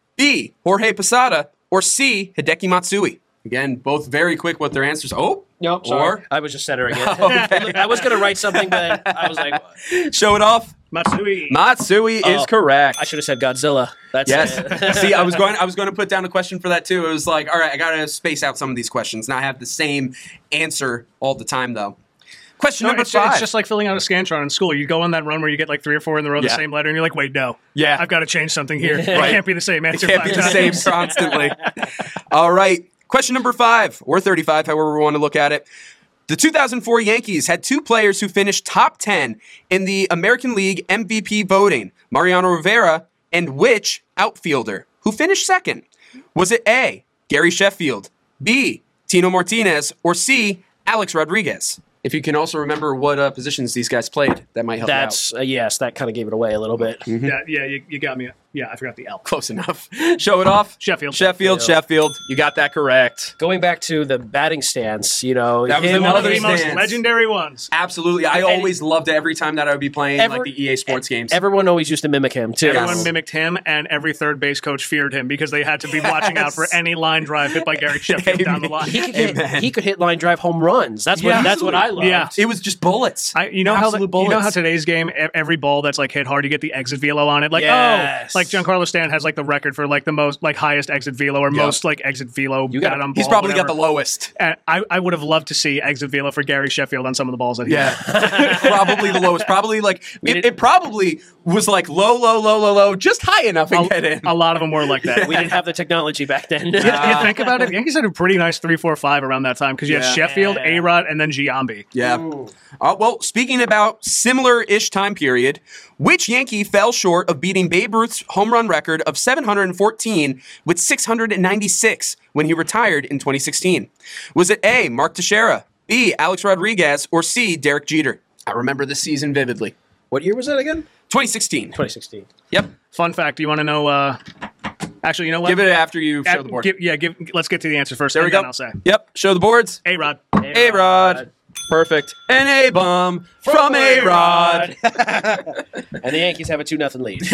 B, Jorge Posada, or C, Hideki Matsui? Again, both very quick with their answers. Oh, Nope, sorry. Or- I was just centering it. I was going to write something, but I was like, show it off. Matsui. Matsui Oh, is correct. I should have said Godzilla. That's Yes. it. See, I was going. I was going to put down a question for that too. It was like, all right, I got to space out some of these questions. Now I have the same answer all the time, though. Question No, number it's, five. it's just like filling out a Scantron in school. You go on that run where you get like three or four in the row of Yeah. the same letter, and you're like, wait, no. Yeah. I've got to change something here. It Right. can't be the same answer It can't five be the times. same constantly. All right. Question number five, or thirty-five, however we want to look at it. The two thousand four Yankees had two players who finished top ten in the American League M V P voting, Mariano Rivera and which outfielder who finished second? Was it A, Gary Sheffield, B, Tino Martinez, or C, Alex Rodriguez? If you can also remember what uh, positions these guys played, that might help That's, uh, yes, that kind of gave it away a little bit. Yeah, yeah, you, you got me. Yeah, I forgot the L. out. Close enough. Show it off. Sheffield. Sheffield, Sheffield. You got that correct. Going back to the batting stance, you know, That was him- One of another the most stance. legendary ones. Absolutely. I always loved it every time that I would be playing Every- like the E A Sports games. Everyone always used to mimic him, too. Yes. Everyone mimicked him, and every third base coach feared him because they had to be watching out for Yes. any line drive hit by Gary Sheffield down the line. He could, hit, he could hit line drive home runs. That's what Yeah. that's what I loved. Yeah. It was just bullets. I, you know how the, Absolute you know how bullets. today's game, e- every ball that's like hit hard, you get the exit velo on it. Like Yes. oh, like Giancarlo Stanton has like the record for like the most like highest exit velo or Yeah. most like exit velo. You gotta- bat on He's ball, probably whatever. got the lowest. And I, I would have loved to see exit velo for Gary Sheffield on some of the balls that he Yeah. hit. Probably the lowest. Probably like, it, did- it probably was like low, low, low, low, low, just high enough and get in. A lot of them were like that. We didn't have the technology back then. You, you think about it, Yankees had a pretty nice three four five around that time because you Yeah. had Sheffield, Yeah. A-Rod, and then Giambi. Yeah. Uh, well, speaking about similar-ish time period, which Yankee fell short of beating Babe Ruth's home run record of seven hundred fourteen with six hundred ninety-six when he retired in twenty sixteen? Was it A, Mark Teixeira, B, Alex Rodriguez, or C, Derek Jeter? I remember this season vividly. What year was that again? twenty sixteen. twenty sixteen. Yep. Fun fact, do you want to know? Uh, actually, you know what? Give it after you show At- the board. give- yeah, give, let's get to the answer first. There we and go. Then I'll say Yep. Show the boards. A-Rod. A-Rod. Perfect. An A-bomb from A-Rod. And the Yankees have a two nothing lead.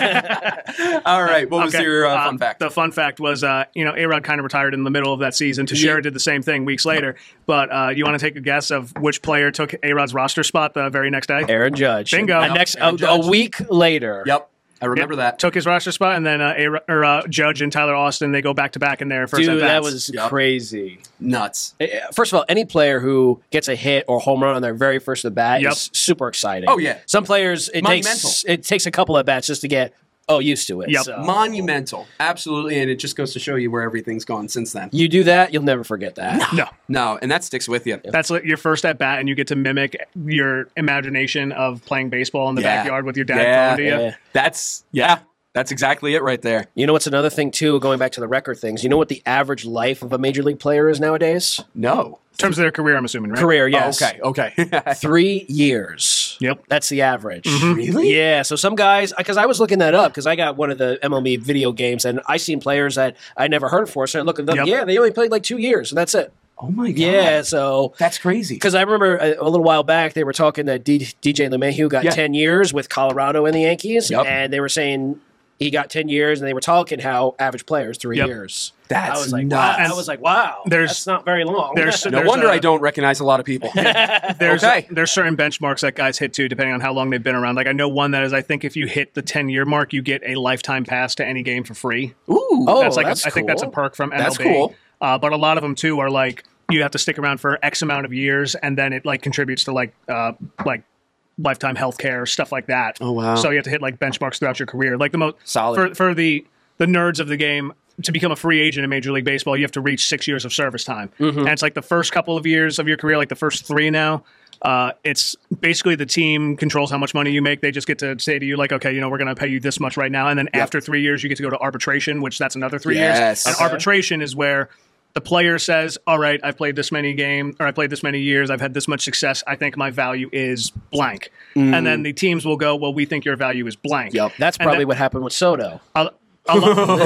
All right. What was Okay, your uh, uh, fun fact? The fun fact was, uh, you know, A-Rod kind of retired in the middle of that season. Teixeira did the same thing weeks later. But uh, you want to take a guess of which player took A-Rod's roster spot the very next day? Aaron Judge. Bingo. And Yep, next, Aaron a, Judge. a week later. Yep. I remember Yep, that. Took his roster spot, and then uh, A- or, uh, Judge and Tyler Austin, they go back-to-back in their first Dude, at-bats. that was Yep. crazy. Nuts. First of all, any player who gets a hit or home run on their very first at bat Yep. is super exciting. Oh, yeah. Some players it Monumental. takes it takes a couple at bats just to get oh used to it. Yep. So Monumental. Absolutely. And it just goes to show you where everything's gone since then. you do that, you'll never forget that. No. No, and that sticks with you. That's like your first at bat, and you get to mimic your imagination of playing baseball in the Yeah. backyard with your dad Yeah. throwing to you. Yeah. That's, yeah, that's exactly it right there. You know what's another thing too? Going back to the record things, you know what the average life of a major league player is nowadays? No. In terms of their career, I'm assuming, right? Career, yes. Oh, okay, okay. Three years. Yep. That's the average. Really? Yeah. So some guys, because I was looking that up because I got one of the M L B video games and I seen players that I never heard before. So I look at them. Yep. Yeah, they only played like two years and that's it. Oh, my God. Yeah. So That's crazy. because I remember a, a little while back they were talking that D, DJ LeMahieu got Yeah. ten years with Colorado and the Yankees, Yep. and they were saying he got ten years, and they were talking how average players three Yep. years. That's I was like, nuts. wow. I was like, wow. There's- that's not very long. there's- No there's wonder a- I don't recognize a lot of people. There's Okay. there's certain benchmarks that guys hit too, depending on how long they've been around. Like I know one that is, I think if you hit the ten year mark, you get a lifetime pass to any game for free. Ooh. Oh, that's like that's a, I think that's a cool. perk from M L B. That's cool. Uh, but a lot of them too are like you have to stick around for X amount of years, and then it like contributes to like uh, like lifetime health care stuff like that. Oh, wow. So you have to hit like benchmarks throughout your career. Like the most Solid. for for the the nerds of the game. To become a free agent in Major League Baseball, you have to reach six years of service time. Mm-hmm. And it's like the first couple of years of your career, like the first three now, uh, it's basically the team controls how much money you make. They just get to say to you, like, okay, you know, we're going to pay you this much right now. And then after three years, you get to go to arbitration, which that's another three Yes. years. And Okay. arbitration is where the player says, all right, I've played this many games, or I played this many years, I've had this much success, I think my value is blank. And then the teams will go, well, we think your value is blank. Yep. That's And probably that- what happened with Soto. A- a lo-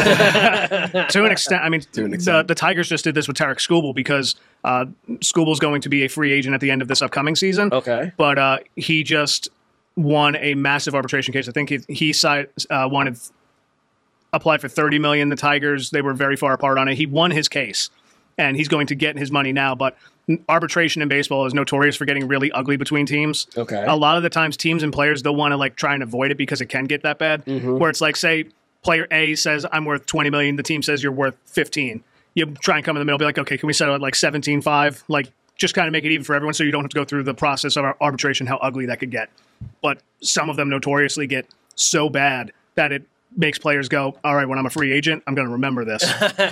to an extent, I mean, an the, extent. the Tigers just did this with Tarek Skubal because uh, Skubal's going to be a free agent at the end of this upcoming season. Okay. But uh, he just won a massive arbitration case. I think he, he side, uh, wanted applied for thirty million dollars. The Tigers, they were very far apart on it. He won his case, and he's going to get his money now. But arbitration in baseball is notorious for getting really ugly between teams. Okay. A lot of the times, teams and players, they'll want to like try and avoid it because it can get that bad. Where it's like, say, player A says, I'm worth twenty million dollars. The team says you're worth fifteen. You try and come in the middle, be like, okay, can we settle at like seventeen five? Like, just kind of make it even for everyone so you don't have to go through the process of arbitration, how ugly that could get. But some of them notoriously get so bad that it makes players go, all right, when I'm a free agent, I'm going to remember this.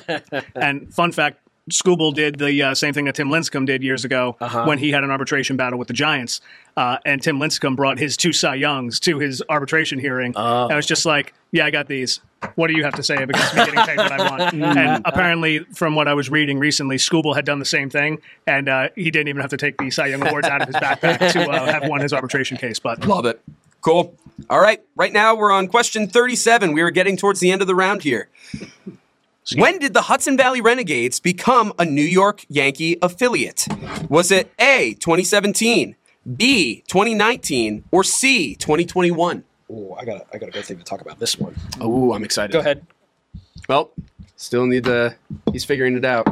And fun fact, Skubal did the uh, same thing that Tim Lincecum did years ago when he had an arbitration battle with the Giants. Uh, and Tim Lincecum brought his two Cy Youngs to his arbitration hearing. And it was just like, yeah, I got these. What do you have to say against me getting paid what I want? And apparently, from what I was reading recently, Skubal had done the same thing, and uh, he didn't even have to take the Cy Young awards out of his backpack to uh, have won his arbitration case. But Love it. Cool. All right. Right now we're on question thirty-seven. We are getting towards the end of the round here. When did the Hudson Valley Renegades become a New York Yankee affiliate? Was it A, twenty seventeen, B, twenty nineteen, or C, twenty twenty-one? Oh, I got I got a good thing to talk about this one. Oh, I'm excited. Go ahead. Well, still need to, he's figuring it out.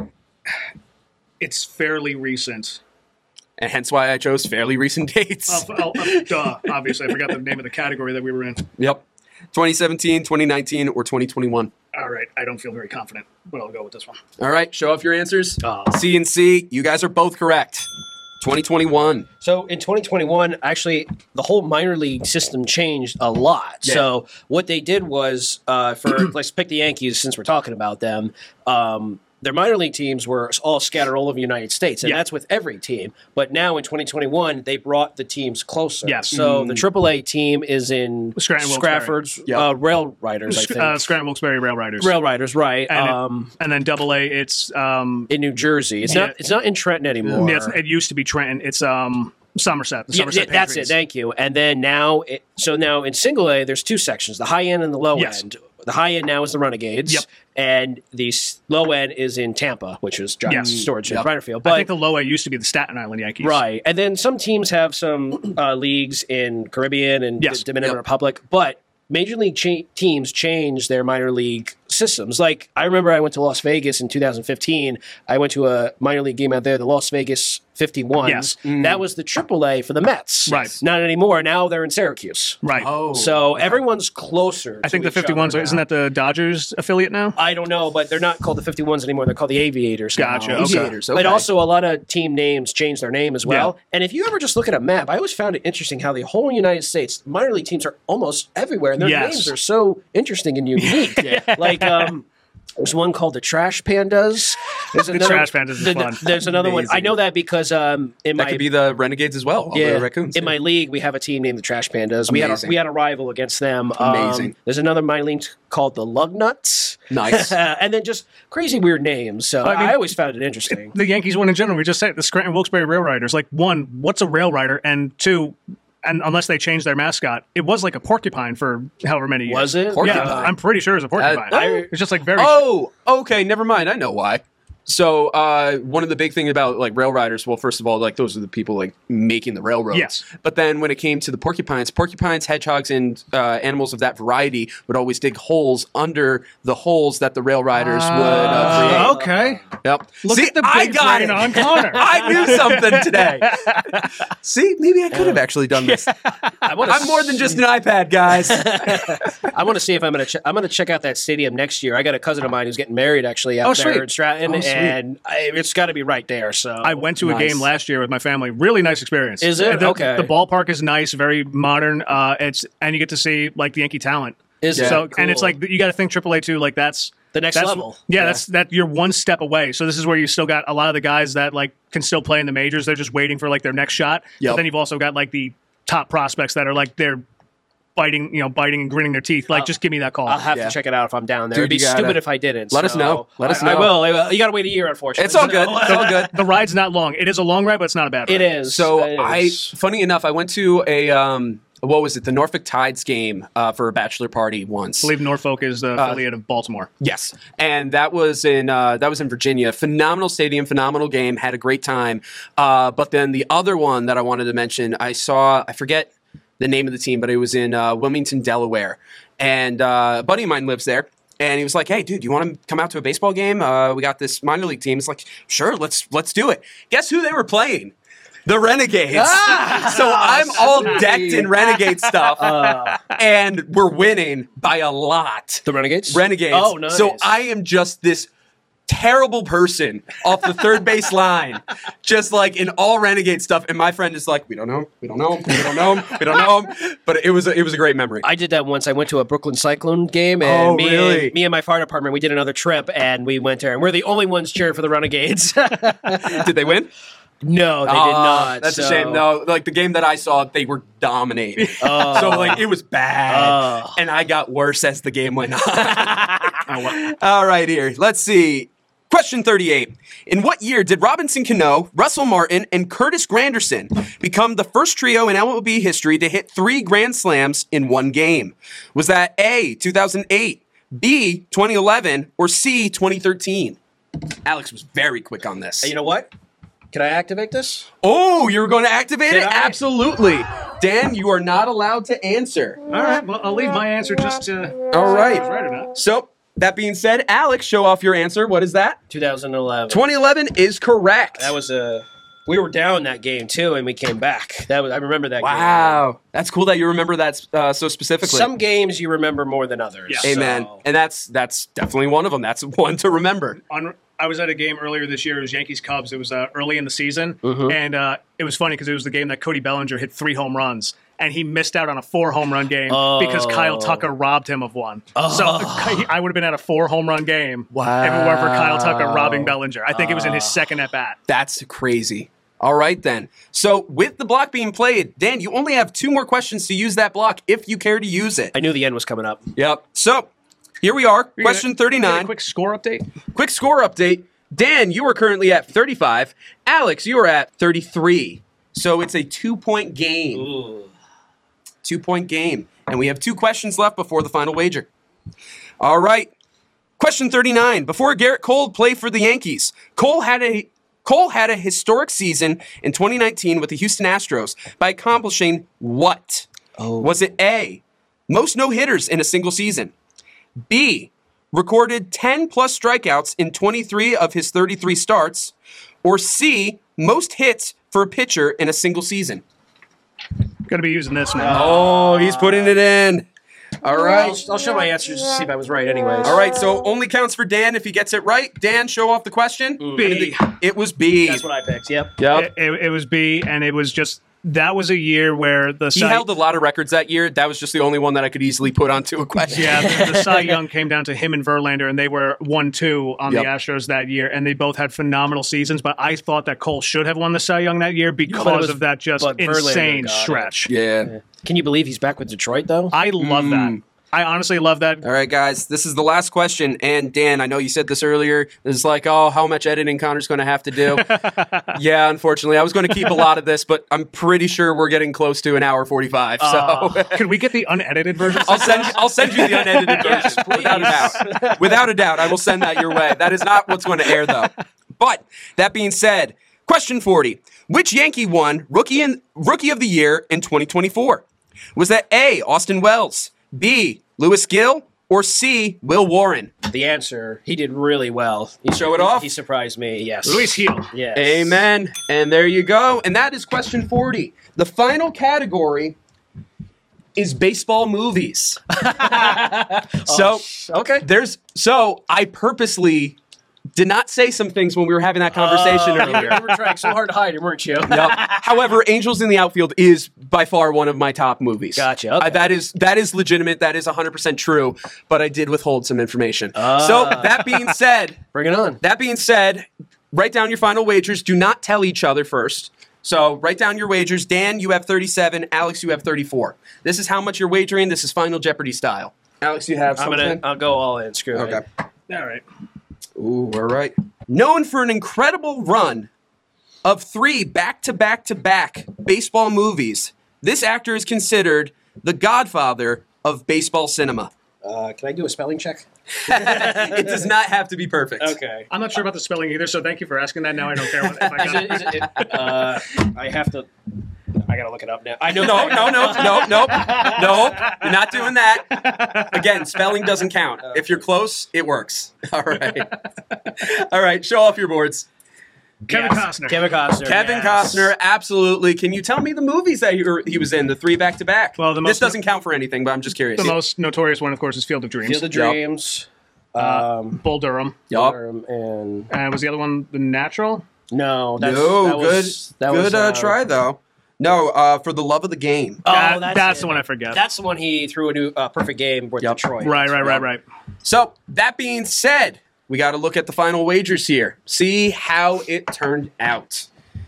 it's fairly recent. And hence why I chose fairly recent dates. Oh, oh, oh, duh, obviously, I forgot the name of the category that we were in. Yep. twenty seventeen, twenty nineteen, or twenty twenty-one. All right, I don't feel very confident, but I'll go with this one. All right, show off your answers. Uh, C and C, you guys are both correct. twenty twenty-one. So in twenty twenty-one, actually, the whole minor league system changed a lot. Yeah. So what they did was, uh, for let's pick the Yankees since we're talking about them. Um, their minor league teams were all scattered all over the United States, and Yeah. that's with every team. But now in twenty twenty-one, they brought the teams closer. Yes. So the triple A team is in Scranton Wilkes-Barre. Scrafford's Yep. uh, Rail Riders, I Sc- think. Uh, Scranton Wilkes-Barre Rail Riders. Rail Riders, right? and, um, it, and then Double A, it's um, in New Jersey, it's Yeah. not. It's not in Trenton anymore. yeah, it's- it used to be Trenton. It's um, Somerset. The Yeah, Somerset yeah, that's it. Patriots. Thank you. And then now, it, so now in single A, there's two sections: the high end and the low Yes. end. the high end now is the Renegades, Yep. and the s- low end is in Tampa, which is Giants Yes. storage Yep. in Reiner Field. I But think the low A used to be the Staten Island Yankees. right, and then some teams have some uh, leagues in Caribbean and Yes. the Dominican Yep. Republic, but major league cha- teams change their minor league systems. Like I remember I went to Las Vegas in two thousand fifteen. I went to a minor league game out there, the Las Vegas fifty-ones. Yes. That was the triple A for the Mets. Right. Not anymore. Now they're in Syracuse. Right. Oh, So everyone's closer. I think to the each other fifty-ones, now. isn't that the Dodgers affiliate now? I don't know, but they're not called the fifty-ones anymore. They're called the Aviators. now. Gotcha, okay. Aviators, But okay. also, a lot of team names change their name as well. Yeah. And if you ever just look at a map, I always found it interesting how the whole United States minor league teams are almost everywhere, and their Yes. names are so interesting and unique. Like, um, there's one called the Trash Pandas. There's The Trash Pandas is the- fun. There's another one. I know that because um, in that my could be the Renegades as well. all yeah, the raccoons. in my league, we have a team named the Trash Pandas. We had a, Amazing. we had a rival against them. Amazing. Um, there's another minor league called the Lugnuts. Nice. And then just crazy weird names. So I, I mean- always found it interesting. The Yankees won in general. We just said the Scranton Wilkes-Barre Rail Riders. Like, one, what's a rail rider? And two, and unless they changed their mascot, it was like a porcupine for however many years. Was it? Porcupine. Yeah, I'm pretty sure it was a porcupine. Uh, it's just like very. Oh, okay. Never mind. I know why. So uh, one of the big things about like rail riders, well, first of all, like those are the people like making the railroads. Yes. But then when it came to the porcupines, porcupines, hedgehogs, and uh, animals of that variety would always dig holes under the holes that the rail riders would uh, create. okay. Yep. Look See, at the I big got brain it. on Connor. I knew something today. See, maybe I could have actually done this. I wanna I'm more than just an iPad, guys. I want to see if I'm going to. Ch- I'm going to check out that stadium next year. I got a cousin of mine who's getting married actually out Oh, there sweet. in Stratton, Oh, sweet. and I, it's got to be right there. So I went to a Nice. game last year with my family. Really nice experience. Is it? The, Okay. The ballpark is nice, very modern. Uh, it's and you get to see like the Yankee talent. Is it? So Cool. and it's like you got to think triple A too. Like that's The next that's, level. Yeah, Yeah. that's that. You're one step away. So this is where you still got a lot of the guys that like can still play in the majors. They're just waiting for like their next shot. Yep. But then you've also got like the top prospects that are like they're biting, you know, biting and gritting their teeth. Like, just give me that call. I'll have Yeah. to check it out if I'm down there. Dude, It'd be you gotta- stupid if I didn't. Let us so know. Let us I, I know. will. I- You got to wait a year, unfortunately. It's all good. It's all good. The ride's not long. It is a long ride, but it's not a bad ride. It is. So It I, is. funny enough, I went to a um, what was it? The Norfolk Tides game uh, for a bachelor party once. I believe Norfolk is the affiliate of Baltimore. Yes, and that was in uh, that was in Virginia. Phenomenal stadium, phenomenal game. Had a great time. Uh, but then the other one that I wanted to mention, I saw. I forget the name of the team, but it was in uh, Wilmington, Delaware, and uh, a buddy of mine lives there. And he was like, "Hey, dude, you want to come out to a baseball game? Uh, we got this minor league team." It's like, "Sure, let's let's do it." Guess who they were playing? The Renegades. So I'm all decked in Renegade stuff, and we're winning by a lot. The Renegades? Renegades. Oh, nice. So I am just this terrible person off the third base line, just like in all Renegade stuff. And my friend is like, "We don't know him. We don't know him. We don't know him. We don't know him." But it was a, it was a great memory. I did that once. I went to a Brooklyn Cyclone game, and Oh, me, really? and me and my fire department, we did another trip, and we went there, and we're the only ones cheering for the Renegades. Did they win? No, they did Ah, not. That's so- a shame. No, like the game that I saw, they were dominating. Oh. So like it was bad, Oh. and I got worse as the game went on. All right, here. Let's see. Question thirty-eight. In what year did Robinson Cano, Russell Martin, and Curtis Granderson become the first trio in M L B history to hit three Grand Slams in one game? Was that A, two thousand eight, B, twenty eleven, or C, twenty thirteen? Alex was very quick on this. Hey, you know what? Can I activate this? Oh, you were going to activate Did it? I? Absolutely. Dan, you are not allowed to answer. All right. Well, I'll leave my answer just to. All right. Right or not. So, that being said, Alex, show off your answer. What is that? twenty eleven. twenty eleven is correct. That was a. We were down that game too, and we came back. That was, I remember that. Wow. That's cool that you remember that uh, so game. specifically. Some games you remember more than others. Yeah. Amen. so- And that's that's definitely one of them. That's one to remember. On, I was at a game earlier this year. It was Yankees Cubs. It was uh, early in the season, and uh, it was funny because it was the game that Cody Bellinger hit three home runs, and he missed out on a four home run game because Kyle Tucker robbed him of one. So I would have been at a four home run game if it weren't for Kyle Tucker robbing Bellinger. I think it was in his second at bat. That's crazy. All right, then. So, with the block being played, Dan, you only have two more questions to use that block if you care to use it. I knew the end was coming up. Yep. So, here we are. You're Question gonna- you're gonna thirty-nine. Quick score update. Quick score update. Dan, you are currently at thirty-five. Alex, you are at thirty-three. So it's a two-point game. Two-point game. And we have two questions left before the final wager. All right. Question thirty-nine. Before Garrett Cole played for the Yankees, Cole had a Cole had a historic season in twenty nineteen with the Houston Astros by accomplishing what? Oh. Was it A, most no-hitters in a single season? B, recorded ten plus strikeouts in twenty-three of his thirty-three starts? Or C, most hits for a pitcher in a single season? Gonna be using this now. Oh, he's putting it in. All right. I'll, I'll show my answers to see if I was right anyways. All right, so only counts for Dan if he gets it right. Dan, show off the question. B. It was B. That's what I picked, yep. Yep. It, it, it was B, and it was just that was a year where the He Cy, held a lot of records that year. That was just the only one that I could easily put onto a question. yeah, the, the Cy Young came down to him and Verlander, and they were one two on Yep. the Astros that year, and they both had phenomenal seasons. But I thought that Cole should have won the Cy Young that year because was- of that just but Verlander insane got it. stretch. Yeah. Can you believe he's back with Detroit, though? I love that. I honestly love that. All right, guys, this is the last question. And Dan, I know you said this earlier. It's like, oh, how much editing Connor's going to have to do? Yeah, unfortunately. I was going to keep a lot of this, but I'm pretty sure we're getting close to an hour forty-five. So Could we get the unedited version? I'll send you, I'll send you the unedited version. Without a doubt. Without a doubt, I will send that your way. That is not what's going to air, though. But that being said, question forty. Which Yankee won Rookie, in, Rookie of the Year in twenty twenty-four? Was that A, Austin Wells, B, Lewis Gill, or C, Will Warren? The answer, he did really well. He, Show it off. He surprised me, yes. Luis Gil. Yes. Amen. And there you go. And that is question forty. The final category is baseball movies. so, Okay. there's so I purposely did not say some things when we were having that conversation Uh, earlier. You were trying so hard to hide it, weren't you? Yep. However, Angels in the Outfield is by far one of my top movies. Gotcha, okay. Uh, that is that is legitimate. That is one hundred percent true. But I did withhold some information. Ah. So that being said, Bring it on. that being said, write down your final wagers. Do not tell each other first. So write down your wagers. Dan, you have thirty-seven. Alex, you have thirty-four. This is how much you're wagering. This is Final Jeopardy style. Alex, you have I'm something? gonna, I'll go all in. Screw it. Okay. All right. Ooh, all right. Known for an incredible run of three back-to-back-to-back baseball movies, this actor is considered the godfather of baseball cinema. Uh, can I do a spelling check? It does not have to be perfect. Okay. I'm not sure about the spelling either, so thank you for asking that. Now I don't care what, if I Is got it, it. is it, it, uh, I have to. I gotta look it up now. I know. No, no, no, no, no, no. You're not doing that. Again, spelling doesn't count. If you're close, it works. All right. All right, show off your boards. Kevin Yes. Costner. Kevin Costner. Kevin yes. Costner, absolutely. Can you tell me the movies that he, or he was in, the three back-to-back? Well, the this most- doesn't count for anything, but I'm just curious. The most notorious one, of course, is Field of Dreams. Field of Yup. Dreams. Uh, Um, Bull Durham. Yup. um, and And was the other one The Natural? no, that's, No, that good, was, that good was, uh, uh, try, though. No, uh, For the Love of the Game. Oh, That- that's, that's it. the one I forget. That's the one he threw a new uh, perfect game with Yup. Detroit. Right, right, right, Yep. right. So, that being said, we got to look at the final wagers here. See how it turned out.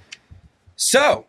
So,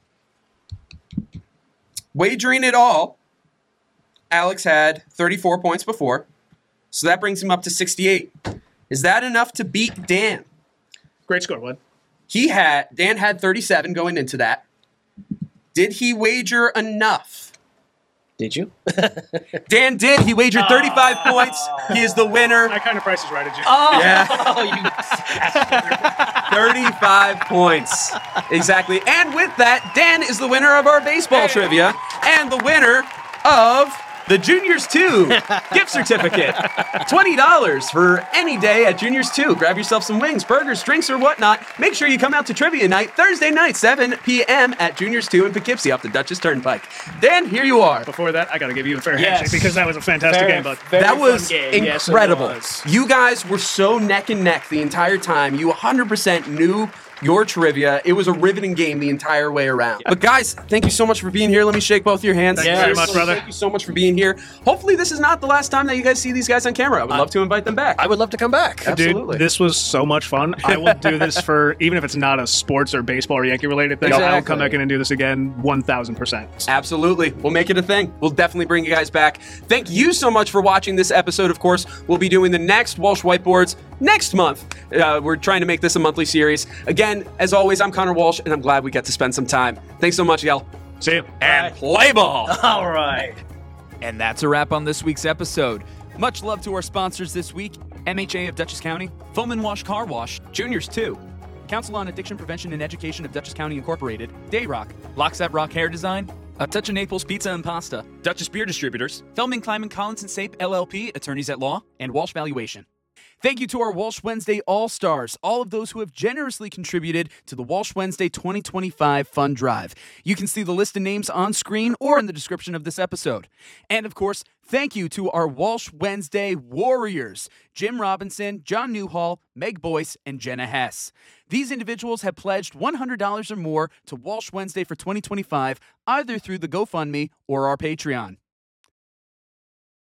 wagering it all, Alex had thirty-four points before. So that brings him up to sixty-eight. Is that enough to beat Dan? Great score, bud. He had Dan had thirty-seven going into that. Did he wager enough? Did you? Dan did. He wagered thirty-five points. He is the winner. I kind of price is right at you. Oh, Yeah. thirty-five points. Exactly. And with that, Dan is the winner of our baseball trivia and the winner of the Juniors two gift certificate. twenty dollars for any day at Juniors two. Grab yourself some wings, burgers, drinks, or whatnot. Make sure you come out to trivia night Thursday night, seven p.m. at Juniors two in Poughkeepsie off the Dutchess Turnpike. Dan, here you are. Before that, I got to give you a fair Yes. handshake because that was a fantastic Very- game, bud. very That fun was game. Yes, it incredible. was. You guys were so neck and neck the entire time. You one hundred percent knew your trivia. It was a riveting game the entire way around. But guys, thank you so much for being here. Let me shake both your hands. Thank you very much, brother. Thank you so much for being here. Hopefully this is not the last time that you guys see these guys on camera. I would love to invite them back. I would love to come back. Dude, Absolutely. this was so much fun. I will do this for, even if it's not a sports or baseball or Yankee related thing, I'll Exactly. come back in and do this again one thousand percent. Absolutely. We'll make it a thing. We'll definitely bring you guys back. Thank you so much for watching this episode. Of course, we'll be doing the next Walsh Whiteboards next month. Uh, we're trying to make this a monthly series. Again, as always, I'm Connor Walsh, and I'm glad we get to spend some time. Thanks so much, y'all. See you. And play ball. All right. And that's a wrap on this week's episode. Much love to our sponsors this week, M H A of Dutchess County, Foman Wash Car Wash, Juniors two, Council on Addiction Prevention and Education of Dutchess County Incorporated, Dayrock, Loxat Rock Hair Design, A Touch of Naples Pizza and Pasta, Dutchess Beer Distributors, Feldman, Kleiman, Collins and Sape L L P, Attorneys at Law, and Walsh Valuation. Thank you to our Walsh Wednesday All-Stars, all of those who have generously contributed to the Walsh Wednesday twenty twenty-five Fund Drive. You can see the list of names on screen or in the description of this episode. And of course, thank you to our Walsh Wednesday Warriors, Jim Robinson, John Newhall, Meg Boyce, and Jenna Hess. These individuals have pledged one hundred dollars or more to Walsh Wednesday for twenty twenty-five, either through the GoFundMe or our Patreon.